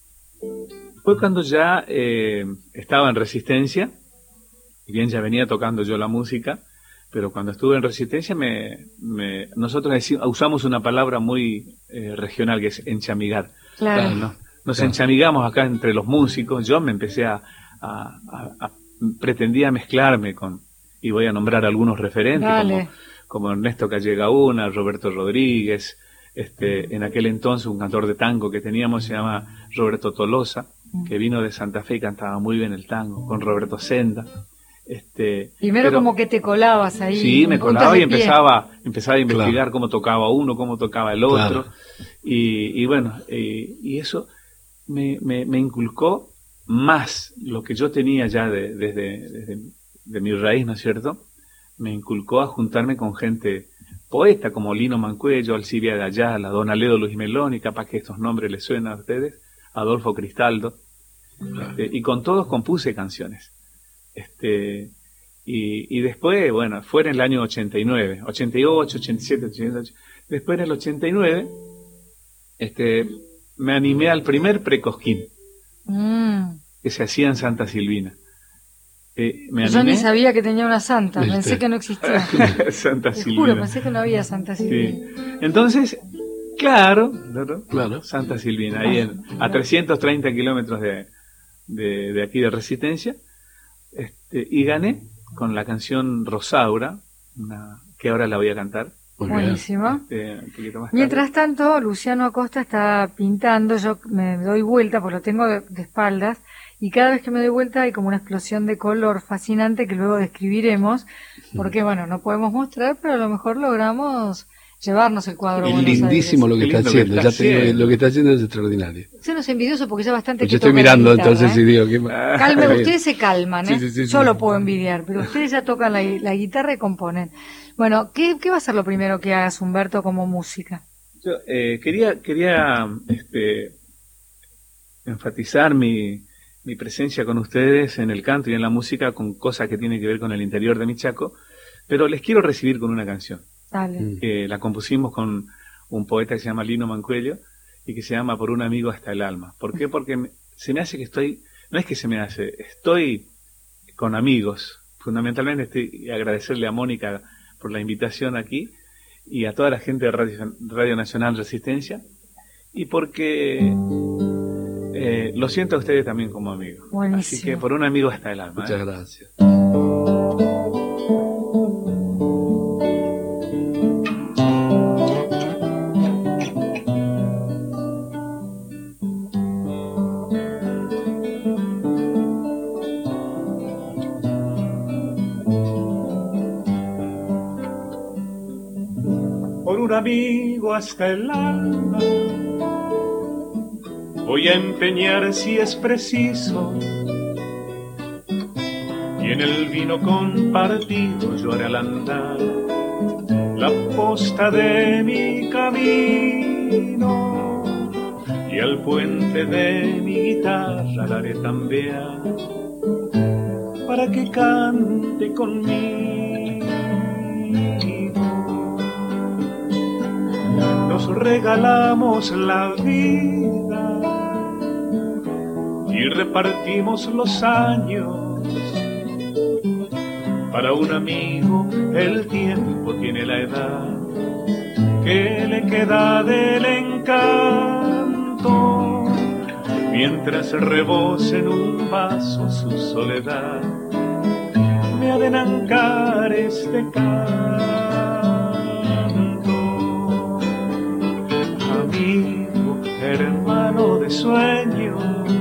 K: Fue cuando ya eh, estaba en Resistencia, y bien ya venía tocando yo la música, pero cuando estuve en Resistencia me, me- nosotros decimos- usamos una palabra muy eh, regional, que es enchamigar.
I: Claro.
K: ¿no? Nos
J: Claro.
K: enchamigamos acá entre los músicos. Yo me empecé a, a- a- a- pretendía mezclarme con, y voy a nombrar algunos referentes,
I: Dale.
K: como, como Ernesto Callegauna, Roberto Rodríguez, este, en aquel entonces un cantor de tango que teníamos se llama Roberto Tolosa, que vino de Santa Fe y cantaba muy bien el tango, con Roberto Senda. Este,
I: Primero
K: pero-
I: como que te colabas ahí.
K: Sí,
I: en
K: me
I: puntas
K: colaba
I: de
K: y
I: pie.
K: empezaba, empezaba a investigar
J: Claro.
K: cómo tocaba uno, cómo tocaba el otro.
J: Claro.
K: Y, y bueno, eh, y eso me, me, me inculcó más lo que yo tenía ya de, desde, desde de mi raíz, ¿no es cierto? Me inculcó a juntarme con gente poeta como Lino Mancuello, Alcibia de Ayala, Don Aledo Luis Meloni, capaz que estos nombres les suenan a ustedes, Adolfo Cristaldo, este, y con todos compuse canciones. Este, y, y después, bueno, fue en el año ochenta y nueve, ochenta y ocho, ochenta y siete, ochenta y ocho. Después en el ochenta y nueve, este, me animé al primer precosquín
I: Mm.
K: que se hacía en Santa Silvina. Eh, me
I: Yo ni
K: animé.
I: sabía que tenía una santa,
J: ¿Viste?
I: pensé que no existía.
K: Santa
I: Te
K: Silvina.
I: juro, pensé que no había Santa Silvina.
K: Sí. Entonces, claro, claro,
J: Claro.
K: Santa Silvina, ahí en, a trescientos treinta kilómetros de, de, de aquí de Resistencia, este, y gané con la canción Rosaura, una, que ahora la voy a cantar.
J: Muy bien.
I: Buenísimo.
K: este, un poquito más tarde.
I: Mientras tanto, Luciano Acosta está pintando, yo me doy vuelta, porque lo tengo de, de espaldas, y cada vez que me doy vuelta hay como una explosión de color fascinante que luego describiremos, porque bueno, no podemos mostrar, pero a lo mejor logramos llevarnos el cuadro a
J: Es
I: Buenos
J: lindísimo
I: Aires.
J: lo que
K: Qué
J: está
K: lindo que
J: haciendo.
K: está
J: Ya te digo,
K: haciendo.
J: lo que está haciendo es extraordinario.
I: Yo no soy envidioso porque ya bastante
J: Pues
I: que
J: yo estoy
I: toca la
J: mirando
I: guitarra,
J: entonces
I: ¿eh?
J: y digo, ¿qué
K: Ah,
I: Calme,
J: está bien.
I: ustedes se calman, ¿eh?
J: Sí, sí, sí,
I: Yo
J: sí.
I: lo puedo envidiar, pero ustedes ya tocan la, la guitarra y componen. Bueno, ¿qué, ¿qué va a ser lo primero que hagas, Humberto, como música?
K: Yo eh, quería, quería este, enfatizar mi, mi presencia con ustedes en el canto y en la música con cosas que tienen que ver con el interior de mi Chaco, pero les quiero recibir con una canción.
I: Dale.
J: Mm.
K: que la compusimos con un poeta que se llama Lino Mancuello y que se llama Por un amigo hasta el alma. ¿Por qué? Porque me- se me hace que estoy, no es que se me hace, estoy con amigos. Fundamentalmente estoy y agradecerle a Mónica por la invitación aquí y a toda la gente de Radio, Radio Nacional Resistencia, y porque eh, lo siento a ustedes también como amigos.
I: Buenísimo.
K: Así que por un amigo hasta el alma.
J: Muchas
K: ¿eh?
J: gracias.
K: por un amigo hasta el alma. Voy a empeñar si es preciso, y en el vino compartido yo haré al andar la posta de mi camino, y al puente de mi guitarra la haré también para que cante conmigo. Nos regalamos la vida y repartimos los años. Para un amigo el tiempo tiene la edad que le queda del encanto, mientras rebosa en un vaso su soledad, me ha de nancar este canto. Amigo, hermano de sueños,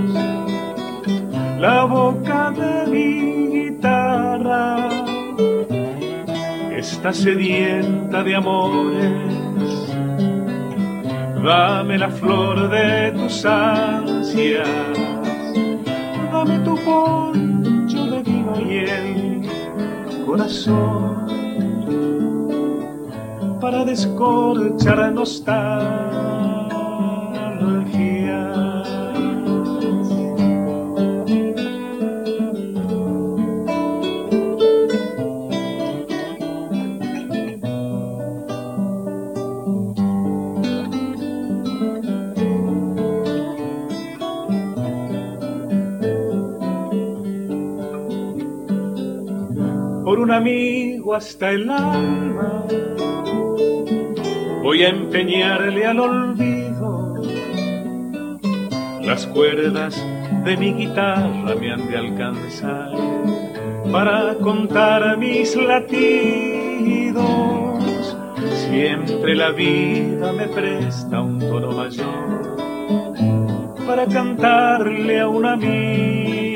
K: la boca de mi guitarra está sedienta de amores, dame la flor de tus ansias, dame tu poncho de vino y el corazón para descorchar nostalgia. Por un amigo hasta el alma voy a empeñarle al olvido, las cuerdas de mi guitarra me han de alcanzar para contar mis latidos. Siempre la vida me presta un tono mayor para cantarle a un amigo.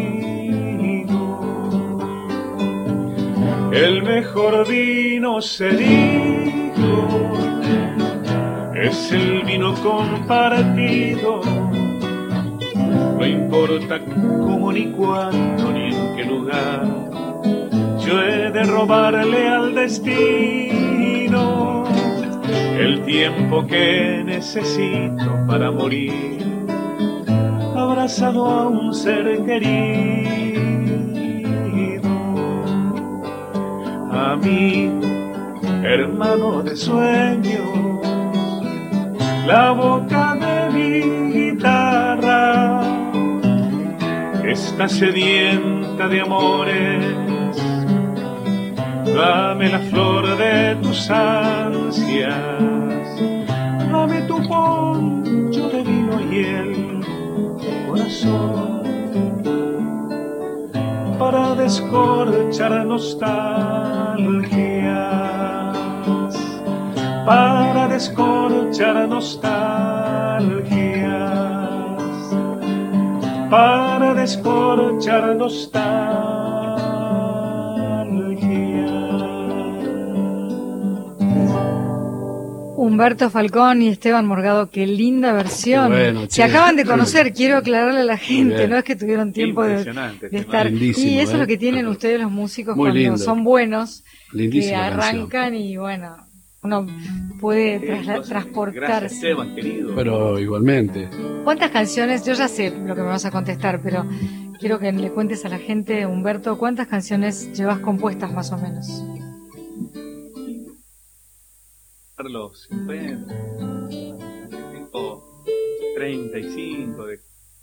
K: El mejor vino, se dijo, es el vino compartido. No importa cómo ni cuándo ni en qué lugar, yo he de robarle al destino el tiempo que necesito para morir, abrazado a un ser querido. Amigo, hermano de sueños, la boca de mi guitarra está sedienta de amores, dame la flor de tus ansias, dame tu poncho de vino y el corazón para descorchar nostalgias, para descorchar nostalgias, para descorchar nostalgias.
I: Humberto Falcón y Esteban Morgado, qué linda versión. Qué bueno, se acaban de conocer, quiero aclararle a la gente, no es que tuvieron tiempo de, de estar.
J: Lindísimo,
I: y eso
J: ¿eh?
I: es lo que tienen ustedes los músicos
J: Muy
I: cuando
J: lindo.
I: son buenos,
J: Lindísima
I: que arrancan
J: canción.
I: y bueno, uno puede trasla- transportarse.
K: Gracias, Esteban, querido.
J: Pero igualmente.
I: ¿Cuántas canciones? Yo ya sé lo que me vas a contestar, pero quiero que le cuentes a la gente, Humberto, ¿cuántas canciones llevas compuestas más o menos?
K: Los cincuenta, tengo treinta y cinco. De,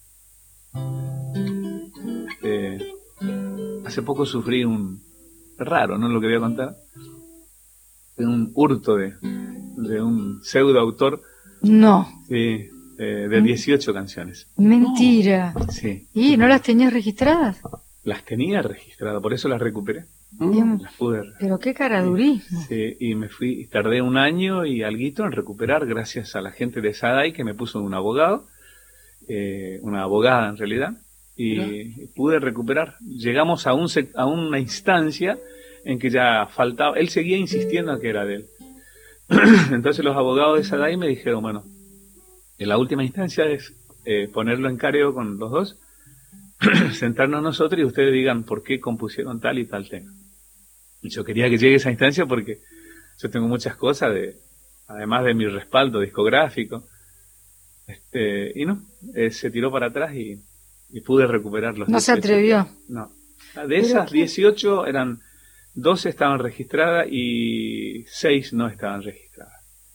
K: eh, hace poco sufrí un raro, ¿no? Lo que voy a contar, de un hurto de, de un pseudo autor.
I: No.
K: Sí, eh, de dieciocho canciones.
I: Mentira.
K: Sí.
I: ¿Y no las tenías registradas?
K: Las tenía registradas, por eso las recuperé.
I: Bien.
K: Las pude.
I: Pero qué caradurismo.
K: Sí, y me fui, tardé un año y alguito en recuperar, gracias a la gente de Sadai que me puso un abogado, eh, una abogada en realidad, y ¿no? Pude recuperar. Llegamos a un a una instancia en que ya faltaba, él seguía insistiendo a que era de él, Entonces los abogados de Saday me dijeron, bueno, en la última instancia es eh, ponerlo en careo con los dos, sentarnos nosotros y ustedes digan por qué compusieron tal y tal tema. Y yo quería que llegue a esa instancia porque yo tengo muchas cosas, de además de mi respaldo discográfico, este, y no, eh, se tiró para atrás y, y pude recuperar los
I: No se atrevió.
K: No. De esas dieciocho eran doce estaban registradas y seis no estaban registradas.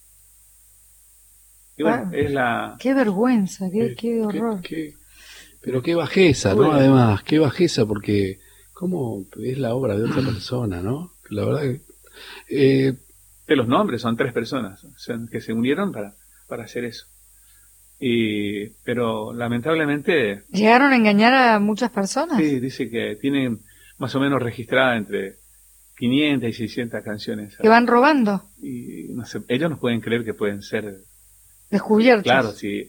K: Y bueno,
I: Ah,
K: es la...
I: Qué vergüenza, qué,
J: Eh,
I: qué horror.
J: qué- pero qué bajeza, ¿no?
K: Bueno.
J: Además, qué bajeza, porque cómo es la obra de otra persona, ¿no? La verdad que... Eh,
K: de los nombres, son tres personas o sea, que se unieron para, para hacer eso. Y, pero lamentablemente,
I: ¿Llegaron a engañar a muchas personas?
K: sí, dice que tienen más o menos registrada entre quinientas y seiscientas canciones.
I: Que van robando,
K: Y no sé, ellos no pueden creer que pueden ser,
I: descubiertos.
K: claro, sí.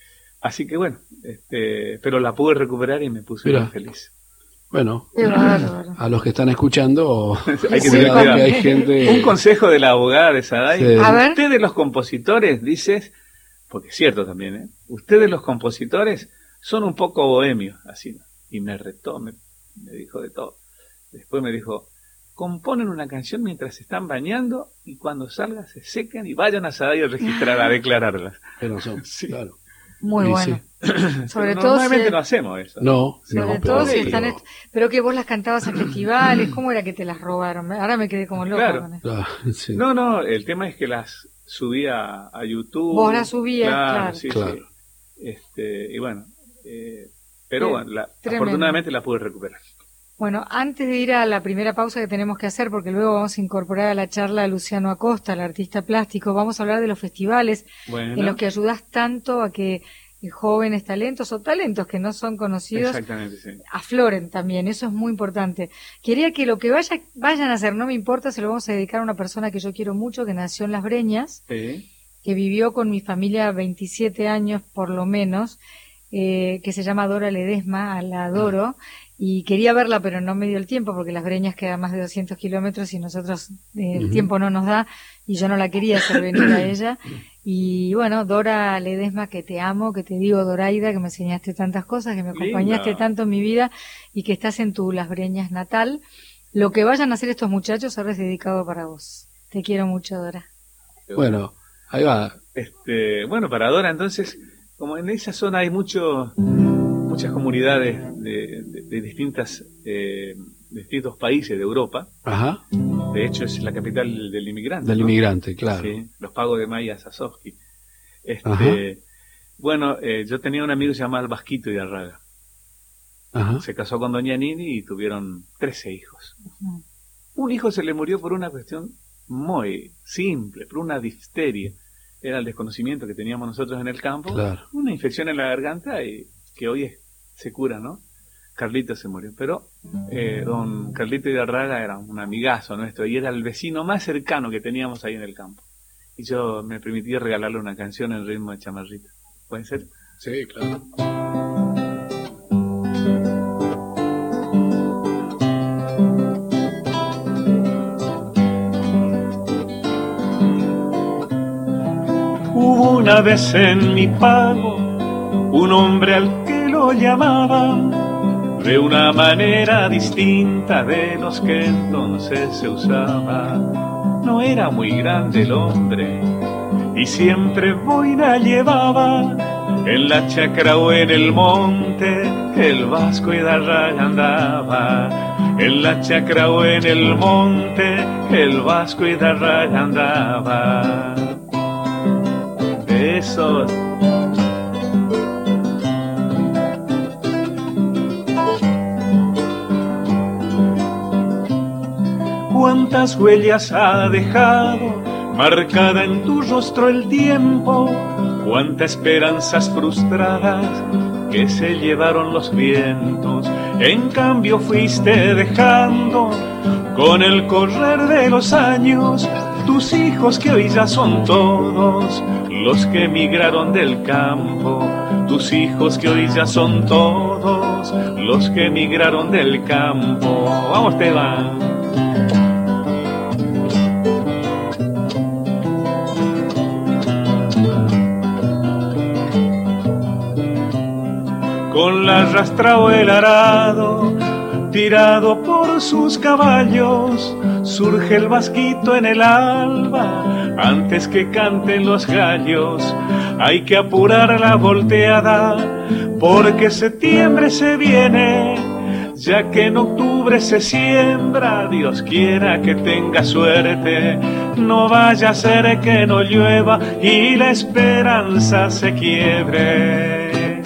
K: Así que bueno, este, pero la pude recuperar y me puse
J: Mira.
K: muy feliz.
J: bueno,
I: Qué bárbaro.
J: a los que están escuchando,
K: Hay que
I: Sí,
K: tener
J: cuidado
K: cuidado.
J: que hay gente...
K: Un consejo de la abogada de Saday.
J: Sí.
I: A ver.
K: Ustedes los compositores, dices, porque es cierto también, ¿eh? Ustedes los compositores son un poco bohemios, así, ¿no? Y me retó, me, me dijo de todo. Después me dijo, componen una canción mientras se están bañando y cuando salga se secan y vayan a Saday a registrar, a declararlas.
J: Pero son,
K: Sí.
J: claro.
I: Muy
J: Sí,
I: bueno. Sobre
K: Pero
I: todo
K: normalmente
I: si-
K: no hacemos eso.
J: No,
I: Sobre
J: no,
I: todo
J: pero,
I: si están...
J: pero-
I: est- Pero que vos las cantabas en festivales, ¿cómo era que te las robaron? Ahora me quedé como loca
K: Claro.
I: con eso.
J: claro, sí.
K: No, no, el tema es que las subía a YouTube.
I: Vos las subías,
K: claro.
I: claro.
K: Sí,
J: Claro.
K: sí. Este, y bueno, eh, pero
I: Qué
K: bueno, la-
I: tremendo.
K: afortunadamente la pude recuperar.
I: Bueno, antes de ir a la primera pausa que tenemos que hacer, porque luego vamos a incorporar a la charla a Luciano Acosta, el artista plástico, vamos a hablar de los festivales
K: Bueno,
I: en los que ayudás tanto a que eh, jóvenes talentos o talentos que no son conocidos
K: exactamente, sí.
I: afloren también, eso es muy importante. Quería que lo que vaya, vayan a hacer, no me importa, se lo vamos a dedicar a una persona que yo quiero mucho, que nació en Las Breñas,
K: Sí.
I: que vivió con mi familia veintisiete años por lo menos, eh, que se llama Dora Ledesma, la adoro, y quería verla pero no me dio el tiempo porque Las Breñas queda a más de doscientos kilómetros y nosotros eh, el
J: Ujú.
I: tiempo no nos da y yo no la quería hacer venir a ella. Y bueno, Dora Ledesma, que te amo, que te digo Doraida, que me enseñaste tantas cosas, que me
K: Linda.
I: acompañaste tanto en mi vida y que estás en tu Las Breñas natal. Lo que vayan a hacer estos muchachos ahora es dedicado para vos. Te quiero mucho, Dora.
J: Bueno, ahí va.
K: Este, bueno, para Dora, entonces, como en esa zona hay mucho, muchas comunidades de, de- de distintas, eh, distintos países de Europa.
J: Ajá,
K: De hecho, es la capital del inmigrante.
J: del
K: ¿no?
J: inmigrante, claro.
K: Sí, los pagos de Maya Sasovsky. Este,
J: Ajá.
K: bueno, eh, yo tenía un amigo llamado El Vasquito de Arraga.
J: Ajá.
K: Se casó con Doña Nini y tuvieron trece hijos. Un hijo se le murió por una cuestión muy simple, por una difteria. Era el desconocimiento que teníamos nosotros en el campo.
J: Claro.
K: Una infección en la garganta y que hoy es- se cura, ¿no? Carlito se murió. Pero eh, don Carlito de Arraga era un amigazo nuestro y era el vecino más cercano que teníamos ahí en el campo. Y yo me permití regalarle una canción en ritmo de chamarrita. ¿Puede ser?
J: Sí, claro.
K: Hubo una vez en mi pago un hombre al que lo llamaban de una manera distinta de los que entonces se usaba. No era muy grande el hombre y siempre boina llevaba. En la chacra o en el monte el vasco y de Arraga andaba. En la chacra o en el monte el vasco y de Arraga andaba. Esos. Cuántas huellas ha dejado marcada en tu rostro el tiempo, cuántas esperanzas frustradas que se llevaron los vientos. En cambio fuiste dejando con el correr de los años tus hijos que hoy ya son todos los que emigraron del campo, tus hijos que hoy ya son todos los que emigraron del campo. Vamos, Esteban. con la rastra o el arado, tirado por sus caballos, surge el vasquito en el alba, antes que canten los gallos. Hay que apurar la volteada, porque septiembre se viene, ya que en octubre se siembra. Dios quiera que tenga suerte, no vaya a ser que no llueva y la esperanza se quiebre.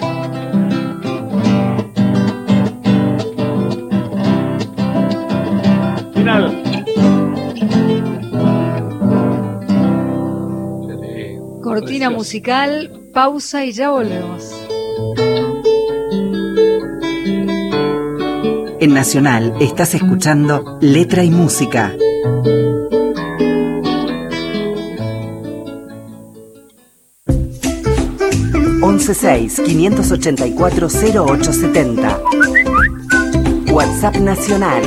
K: Final.
I: Cortina musical, pausa y ya volvemos.
A: En Nacional estás escuchando Letra y Música. once seis, quinientos ochenta y cuatro, cero ocho setenta. WhatsApp Nacional.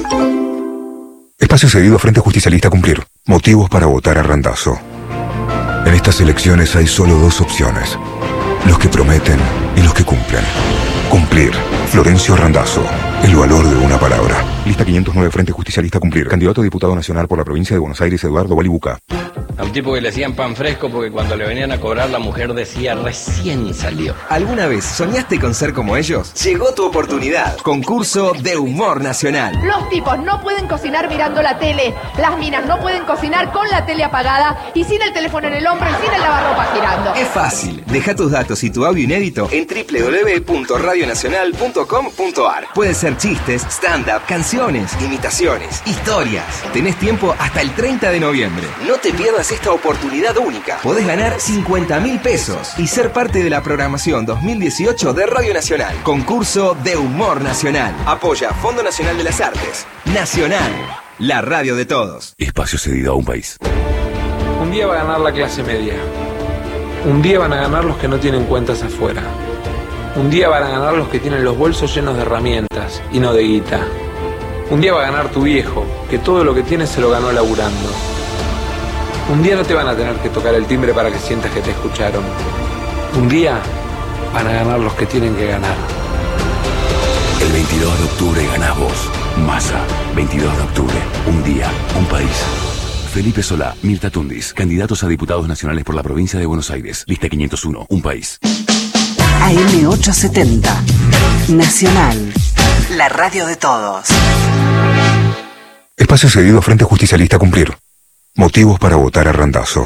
L: Espacio cedido a Frente Justicialista Cumplir. Motivos para votar a Randazzo. En estas elecciones hay solo dos opciones: los que prometen y los que cumplen. Cumplir. Florencio Randazzo. El valor de una palabra. Lista quinientos nueve, Frente Justicialista Cumplir. Candidato a diputado nacional por la provincia de Buenos Aires, Eduardo Balibuca.
M: A un tipo que le hacían pan fresco porque cuando le venían a cobrar la mujer decía recién salió.
N: ¿Alguna vez soñaste con ser como ellos? Llegó tu oportunidad. Concurso de humor nacional.
O: Los tipos no pueden cocinar mirando la tele. Las minas no pueden cocinar con la tele apagada y sin el teléfono en el hombro y sin el lavarropa girando.
N: Es fácil. Deja tus datos y tu audio inédito en doble u doble u doble u punto radio nacional punto com punto a r. Pueden ser chistes, stand-up, canciones, imitaciones, historias. Tenés tiempo hasta el treinta de noviembre. No te pierdas esta oportunidad única. Podés ganar cincuenta mil pesos y ser parte de la programación dos mil dieciocho de Radio Nacional. Concurso de humor nacional. Apoya Fondo Nacional de las Artes. Nacional, la radio de todos.
L: Espacio cedido a un país.
P: Un día va a ganar la clase media. Un día van a ganar los que no tienen cuentas afuera. Un día van a ganar los que tienen los bolsos llenos de herramientas y no de guita. Un día va a ganar tu viejo, que todo lo que tiene se lo ganó laburando. Un día no te van a tener que tocar el timbre para que sientas que te escucharon. Un día van a ganar los que tienen que ganar.
L: El veintidós de octubre ganás vos. Massa, veintidós de octubre. Un día, un país. Felipe Solá, Mirta Tundis, candidatos a diputados nacionales por la provincia de Buenos Aires. Lista quinientos uno, un país.
A: A M ochocientos setenta. Nacional. La radio de todos.
L: Espacio cedido a Frente Justicialista Cumplir. Motivos para votar a Randazzo.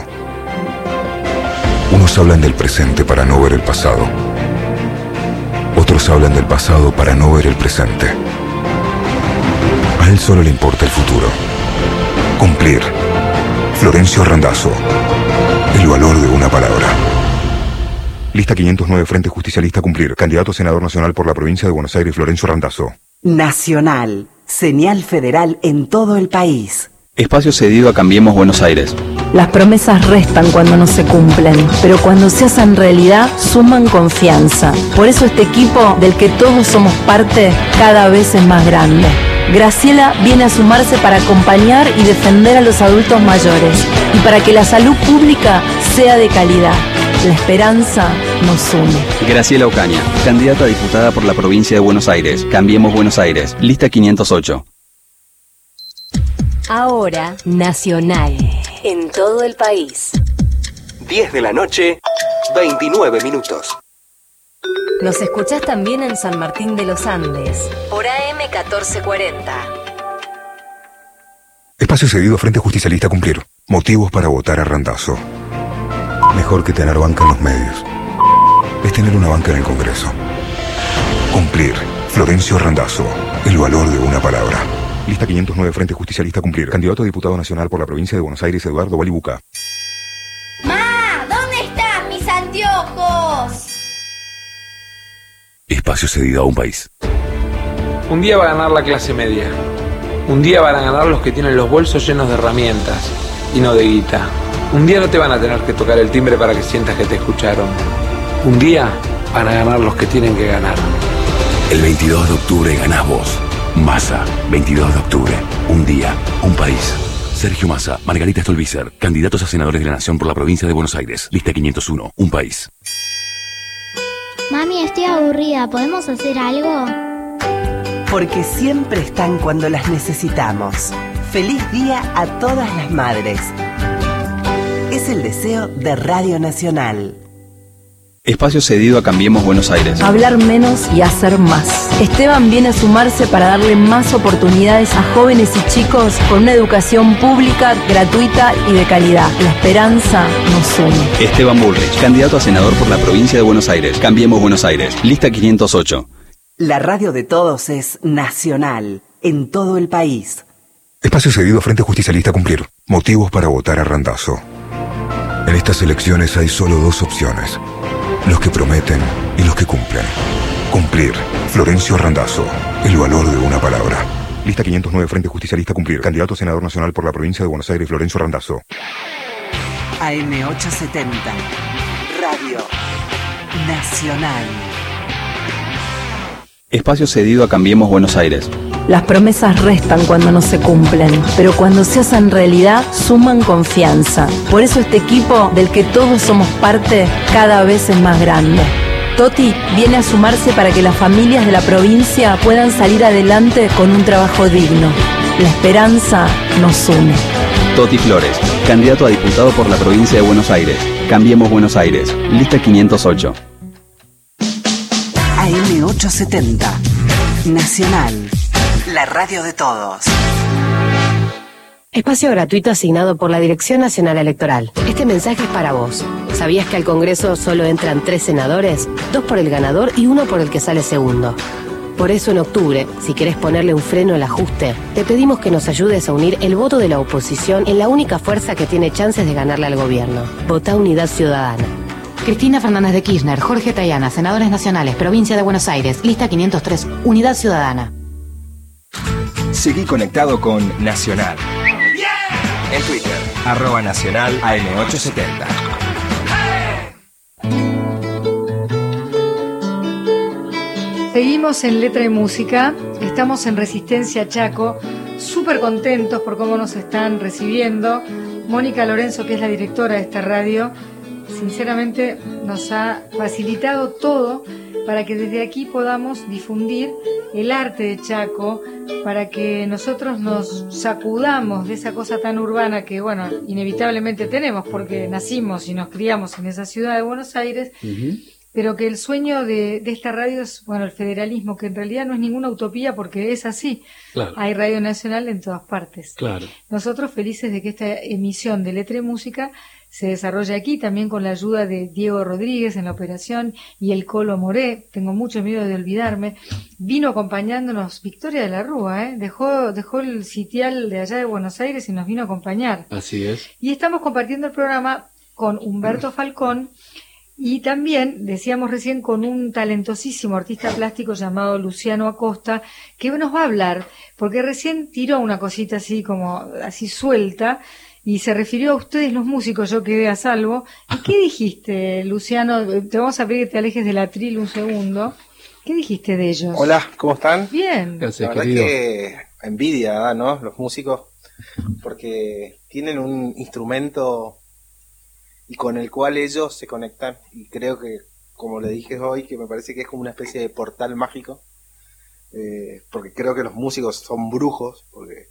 L: Unos hablan del presente para no ver el pasado. Otros hablan del pasado para no ver el presente. A él solo le importa el futuro. Cumplir. Florencio Randazzo. El valor de una palabra. Lista quinientos nueve, Frente Justicialista Cumplir. Candidato a senador nacional por la provincia de Buenos Aires, Florencio Randazzo.
A: Nacional. Señal federal en todo el país.
Q: Espacio cedido a Cambiemos Buenos Aires.
R: Las promesas restan cuando no se cumplen, pero cuando se hacen realidad suman confianza. Por eso este equipo del que todos somos parte cada vez es más grande. Graciela viene a sumarse para acompañar y defender a los adultos mayores y para que la salud pública sea de calidad. La esperanza nos une.
Q: Graciela Ocaña, candidata a diputada por la provincia de Buenos Aires. Cambiemos Buenos Aires. Lista quinientos ocho.
S: Ahora, Nacional. En todo el país.
N: diez de la noche, veintinueve minutos.
S: Nos escuchás también en San Martín de los Andes. Por A M catorce cuarenta.
L: Espacio cedido a Frente Justicialista Cumplir. Motivos para votar a Randazzo. Mejor que tener banca en los medios es tener una banca en el Congreso. Cumplir. Florencio Randazzo. El valor de una palabra. Lista quinientos nueve, Frente Justicialista Cumplir. Candidato a diputado nacional por la provincia de Buenos Aires, Eduardo Balibuca.
T: ¡Ma! ¿Dónde están mis anteojos?
L: Espacio cedido a un país.
P: Un día va a ganar la clase media. Un día van a ganar los que tienen los bolsos llenos de herramientas y no de guita. Un día no te van a tener que tocar el timbre para que sientas que te escucharon. Un día van a ganar los que tienen que ganar.
L: El veintidós de octubre ganás vos. Massa, veintidós de octubre. Un día, un país. Sergio Massa, Margarita Stolbizer, candidatos a senadores de la Nación por la provincia de Buenos Aires. Lista quinientos uno, un país.
T: Mami, estoy aburrida, ¿podemos hacer algo?
A: Porque siempre están cuando las necesitamos. Feliz día a todas las madres. Es el deseo de Radio Nacional.
Q: Espacio cedido a Cambiemos Buenos Aires.
R: Hablar menos y hacer más. Esteban viene a sumarse para darle más oportunidades a jóvenes y chicos con una educación pública, gratuita y de calidad. La esperanza nos une.
Q: Esteban Bullrich, candidato a senador por la provincia de Buenos Aires. Cambiemos Buenos Aires. Lista quinientos ocho.
A: La radio de todos es nacional, en todo el país.
L: Espacio cedido Frente Justicialista Cumplir. Motivos para votar a Randazzo. En estas elecciones hay solo dos opciones. Los que prometen y los que cumplen. Cumplir. Florencio Randazzo. El valor de una palabra. Lista quinientos nueve Frente Justicialista Cumplir. Candidato a senador nacional por la provincia de Buenos Aires, Florencio Randazzo.
A: A M ochocientos setenta. Radio Nacional.
Q: Espacio cedido a Cambiemos Buenos Aires.
R: Las promesas restan cuando no se cumplen, pero cuando se hacen realidad suman confianza. Por eso este equipo, del que todos somos parte, cada vez es más grande. Toti viene a sumarse para que las familias de la provincia puedan salir adelante con un trabajo digno. La esperanza nos une.
Q: Toti Flores, candidato a diputado por la provincia de Buenos Aires. Cambiemos Buenos Aires. Lista quinientos ocho.
A: A M ochocientos setenta. Nacional. La radio de todos.
U: Espacio gratuito asignado por la Dirección Nacional Electoral. Este mensaje es para vos. ¿Sabías que al Congreso solo entran tres senadores? Dos por el ganador y uno por el que sale segundo. Por eso en octubre, si querés ponerle un freno al ajuste, te pedimos que nos ayudes a unir el voto de la oposición en la única fuerza que tiene chances de ganarle al gobierno. Votá Unidad Ciudadana.
V: Cristina Fernández de Kirchner, Jorge Tayana, senadores nacionales, provincia de Buenos Aires, lista quinientos tres, Unidad Ciudadana.
N: Seguí conectado con Nacional. En Twitter, arroba Nacional A M ochocientos setenta.
I: Seguimos en Letra y Música, estamos en Resistencia Chaco, súper contentos por cómo nos están recibiendo. Mónica Lorenzo, que es la directora de esta radio, sinceramente nos ha facilitado todo para que desde aquí podamos difundir el arte de Chaco, para que nosotros nos sacudamos de esa cosa tan urbana que, bueno, inevitablemente tenemos porque nacimos y nos criamos en esa ciudad de Buenos Aires, uh-huh. Pero que el sueño de, de esta radio es, bueno, el federalismo, que en realidad no es ninguna utopía porque es así. Claro. Hay Radio Nacional en todas partes. Claro. Nosotros felices de que esta emisión de Letra y Música se desarrolla aquí, también con la ayuda de Diego Rodríguez en la operación y el Colo Moré. Tengo mucho miedo de olvidarme. Vino acompañándonos Victoria de la Rúa, ¿eh? Dejó, dejó el sitial de allá de Buenos Aires y nos vino a acompañar.
J: Así es.
I: Y estamos compartiendo el programa con Humberto Falcón y también, decíamos recién, con un talentosísimo artista plástico llamado Luciano Acosta, que nos va a hablar, porque recién tiró una cosita así como, así suelta, y se refirió a ustedes los músicos, yo quedé a salvo. ¿Y qué dijiste, Luciano? Te vamos a pedir que te alejes del atril un segundo. ¿Qué dijiste de ellos?
W: Hola, ¿cómo están?
I: Bien.
W: Gracias, la verdad querido. Que envidia, ¿no? Los músicos, porque tienen un instrumento y con el cual ellos se conectan, y creo que, como le dije hoy, que me parece que es como una especie de portal mágico, eh, porque creo que los músicos son brujos, porque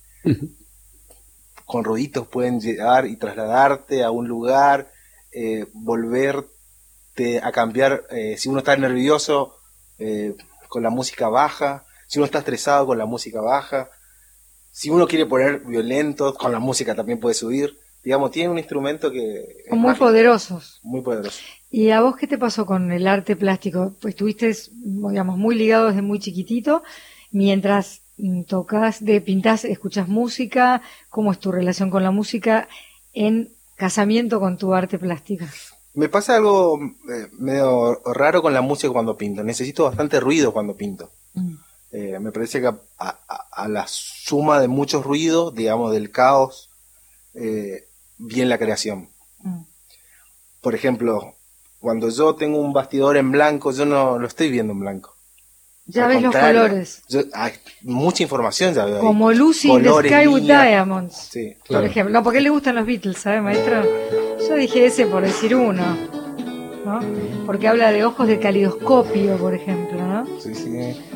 W: con ruiditos pueden llegar y trasladarte a un lugar, eh, volverte a cambiar, eh, si uno está nervioso, eh, con la música baja, si uno está estresado, con la música baja, si uno quiere poner violento, con la música también puede subir. Digamos, tiene un instrumento que...
I: Son muy mágico, poderosos.
W: Muy poderosos.
I: ¿Y a vos qué te pasó con el arte plástico? Pues estuviste, digamos, muy ligado desde muy chiquitito, mientras tocas, de pintás, escuchas música. ¿Cómo es tu relación con la música en casamiento con tu arte plástica?
W: Me pasa algo eh, medio raro con la música cuando pinto. Necesito bastante ruido cuando pinto. Mm. Eh, me parece que a, a, a la suma de muchos ruidos, digamos, del caos, eh, bien la creación. Mm. Por ejemplo, cuando yo tengo un bastidor en blanco, yo no lo estoy viendo en blanco.
I: Ya ves los colores.
W: Yo, hay mucha información ya veo.
I: Como
W: ahí.
I: Lucy in the Sky with Diamonds.
W: Sí,
I: claro. Por ejemplo. No, porque le gustan los Beatles, ¿sabe, maestro? Yo dije ese por decir uno. ¿no? Porque habla de ojos de calidoscopio, por ejemplo, ¿no?
W: Sí, sí.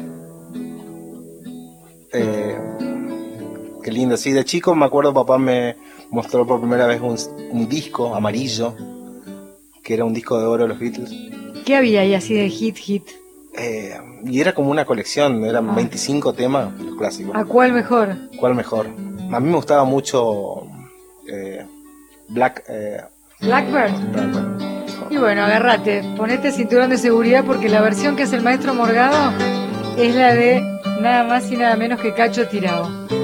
W: Eh, qué lindo. Sí, de chico me acuerdo, papá me mostró por primera vez un, un disco amarillo, que era un disco de oro de los Beatles.
I: ¿Qué había ahí así de hit, hit?
W: Eh, y era como una colección, eran
I: Ah.
W: veinticinco temas, los clásicos.
I: ¿A cuál mejor?
W: ¿Cuál mejor? A mí me gustaba mucho eh, Black... Eh,
I: Blackbird.
W: Blackbird.
I: Y bueno, agárrate, ponete cinturón de seguridad porque la versión que hace el maestro Morgado es la de nada más y nada menos que Cacho Tirao.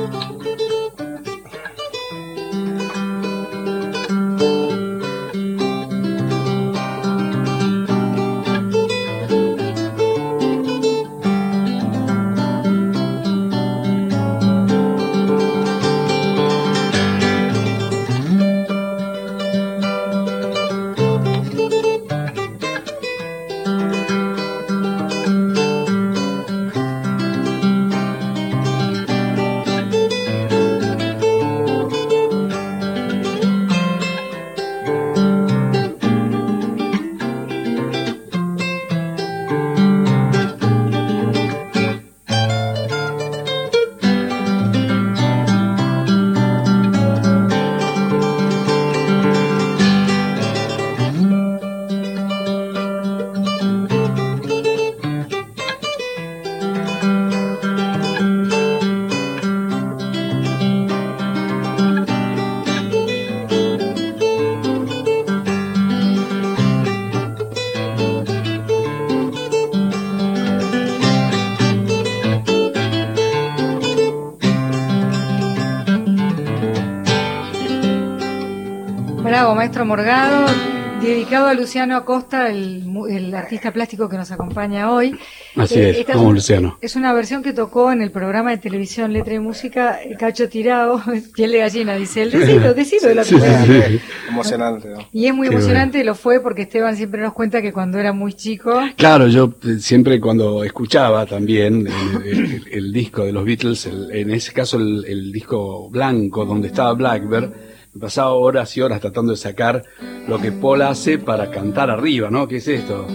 I: Bravo, maestro Morgado, dedicado a Luciano Acosta, el, mu- el artista plástico que nos acompaña hoy.
J: Así
I: Eh,
J: es,
I: esta
J: como
I: un-
J: Luciano.
I: Es una versión que tocó en el programa de televisión Letra y Música, eh, Cacho Tirao, piel de gallina, dice él. Decilo, decilo de la
J: Sí,
I: primera.
J: sí, sí.
W: Emocionante, ¿no?
I: Y es muy
J: Qué
I: emocionante, lo fue porque Esteban siempre nos cuenta que cuando era muy chico,
J: Claro, yo eh, siempre cuando escuchaba también el, el- el disco de los Beatles, el- en ese caso el, el disco blanco donde estaba Blackbird, me pasaba horas y horas tratando de sacar lo que Paul hace para cantar arriba, ¿no? ¿Qué es esto?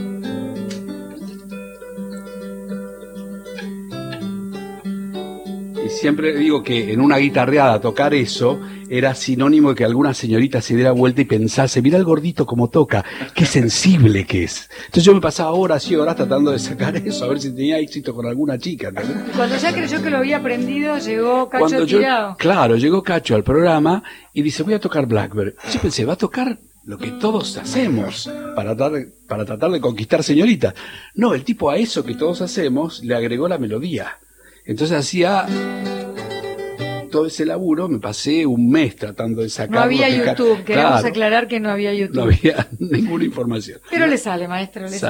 J: Y siempre digo que en una guitarreada tocar eso era sinónimo de que alguna señorita se diera vuelta y pensase, mira el gordito como toca, qué sensible que es. Entonces yo me pasaba horas y horas tratando de sacar eso, a ver si tenía éxito con alguna chica. ¿entendés?
I: y cuando ya creyó que lo había aprendido, llegó Cacho
J: Cuando yo,
I: Tirao.
J: claro, llegó Cacho al programa y dice, voy a tocar Blackbird. Yo pensé, va a tocar lo que todos hacemos para tratar, de- para tratar de conquistar señoritas. No, el tipo a eso que todos hacemos le agregó la melodía. Entonces hacía todo ese laburo, me pasé un mes tratando de sacar.
I: No había
J: lo que ca-
I: YouTube, queremos
J: Claro,
I: aclarar que no había YouTube.
J: no había ninguna información.
I: Pero le sale, maestro, le
J: Sa-
I: sale.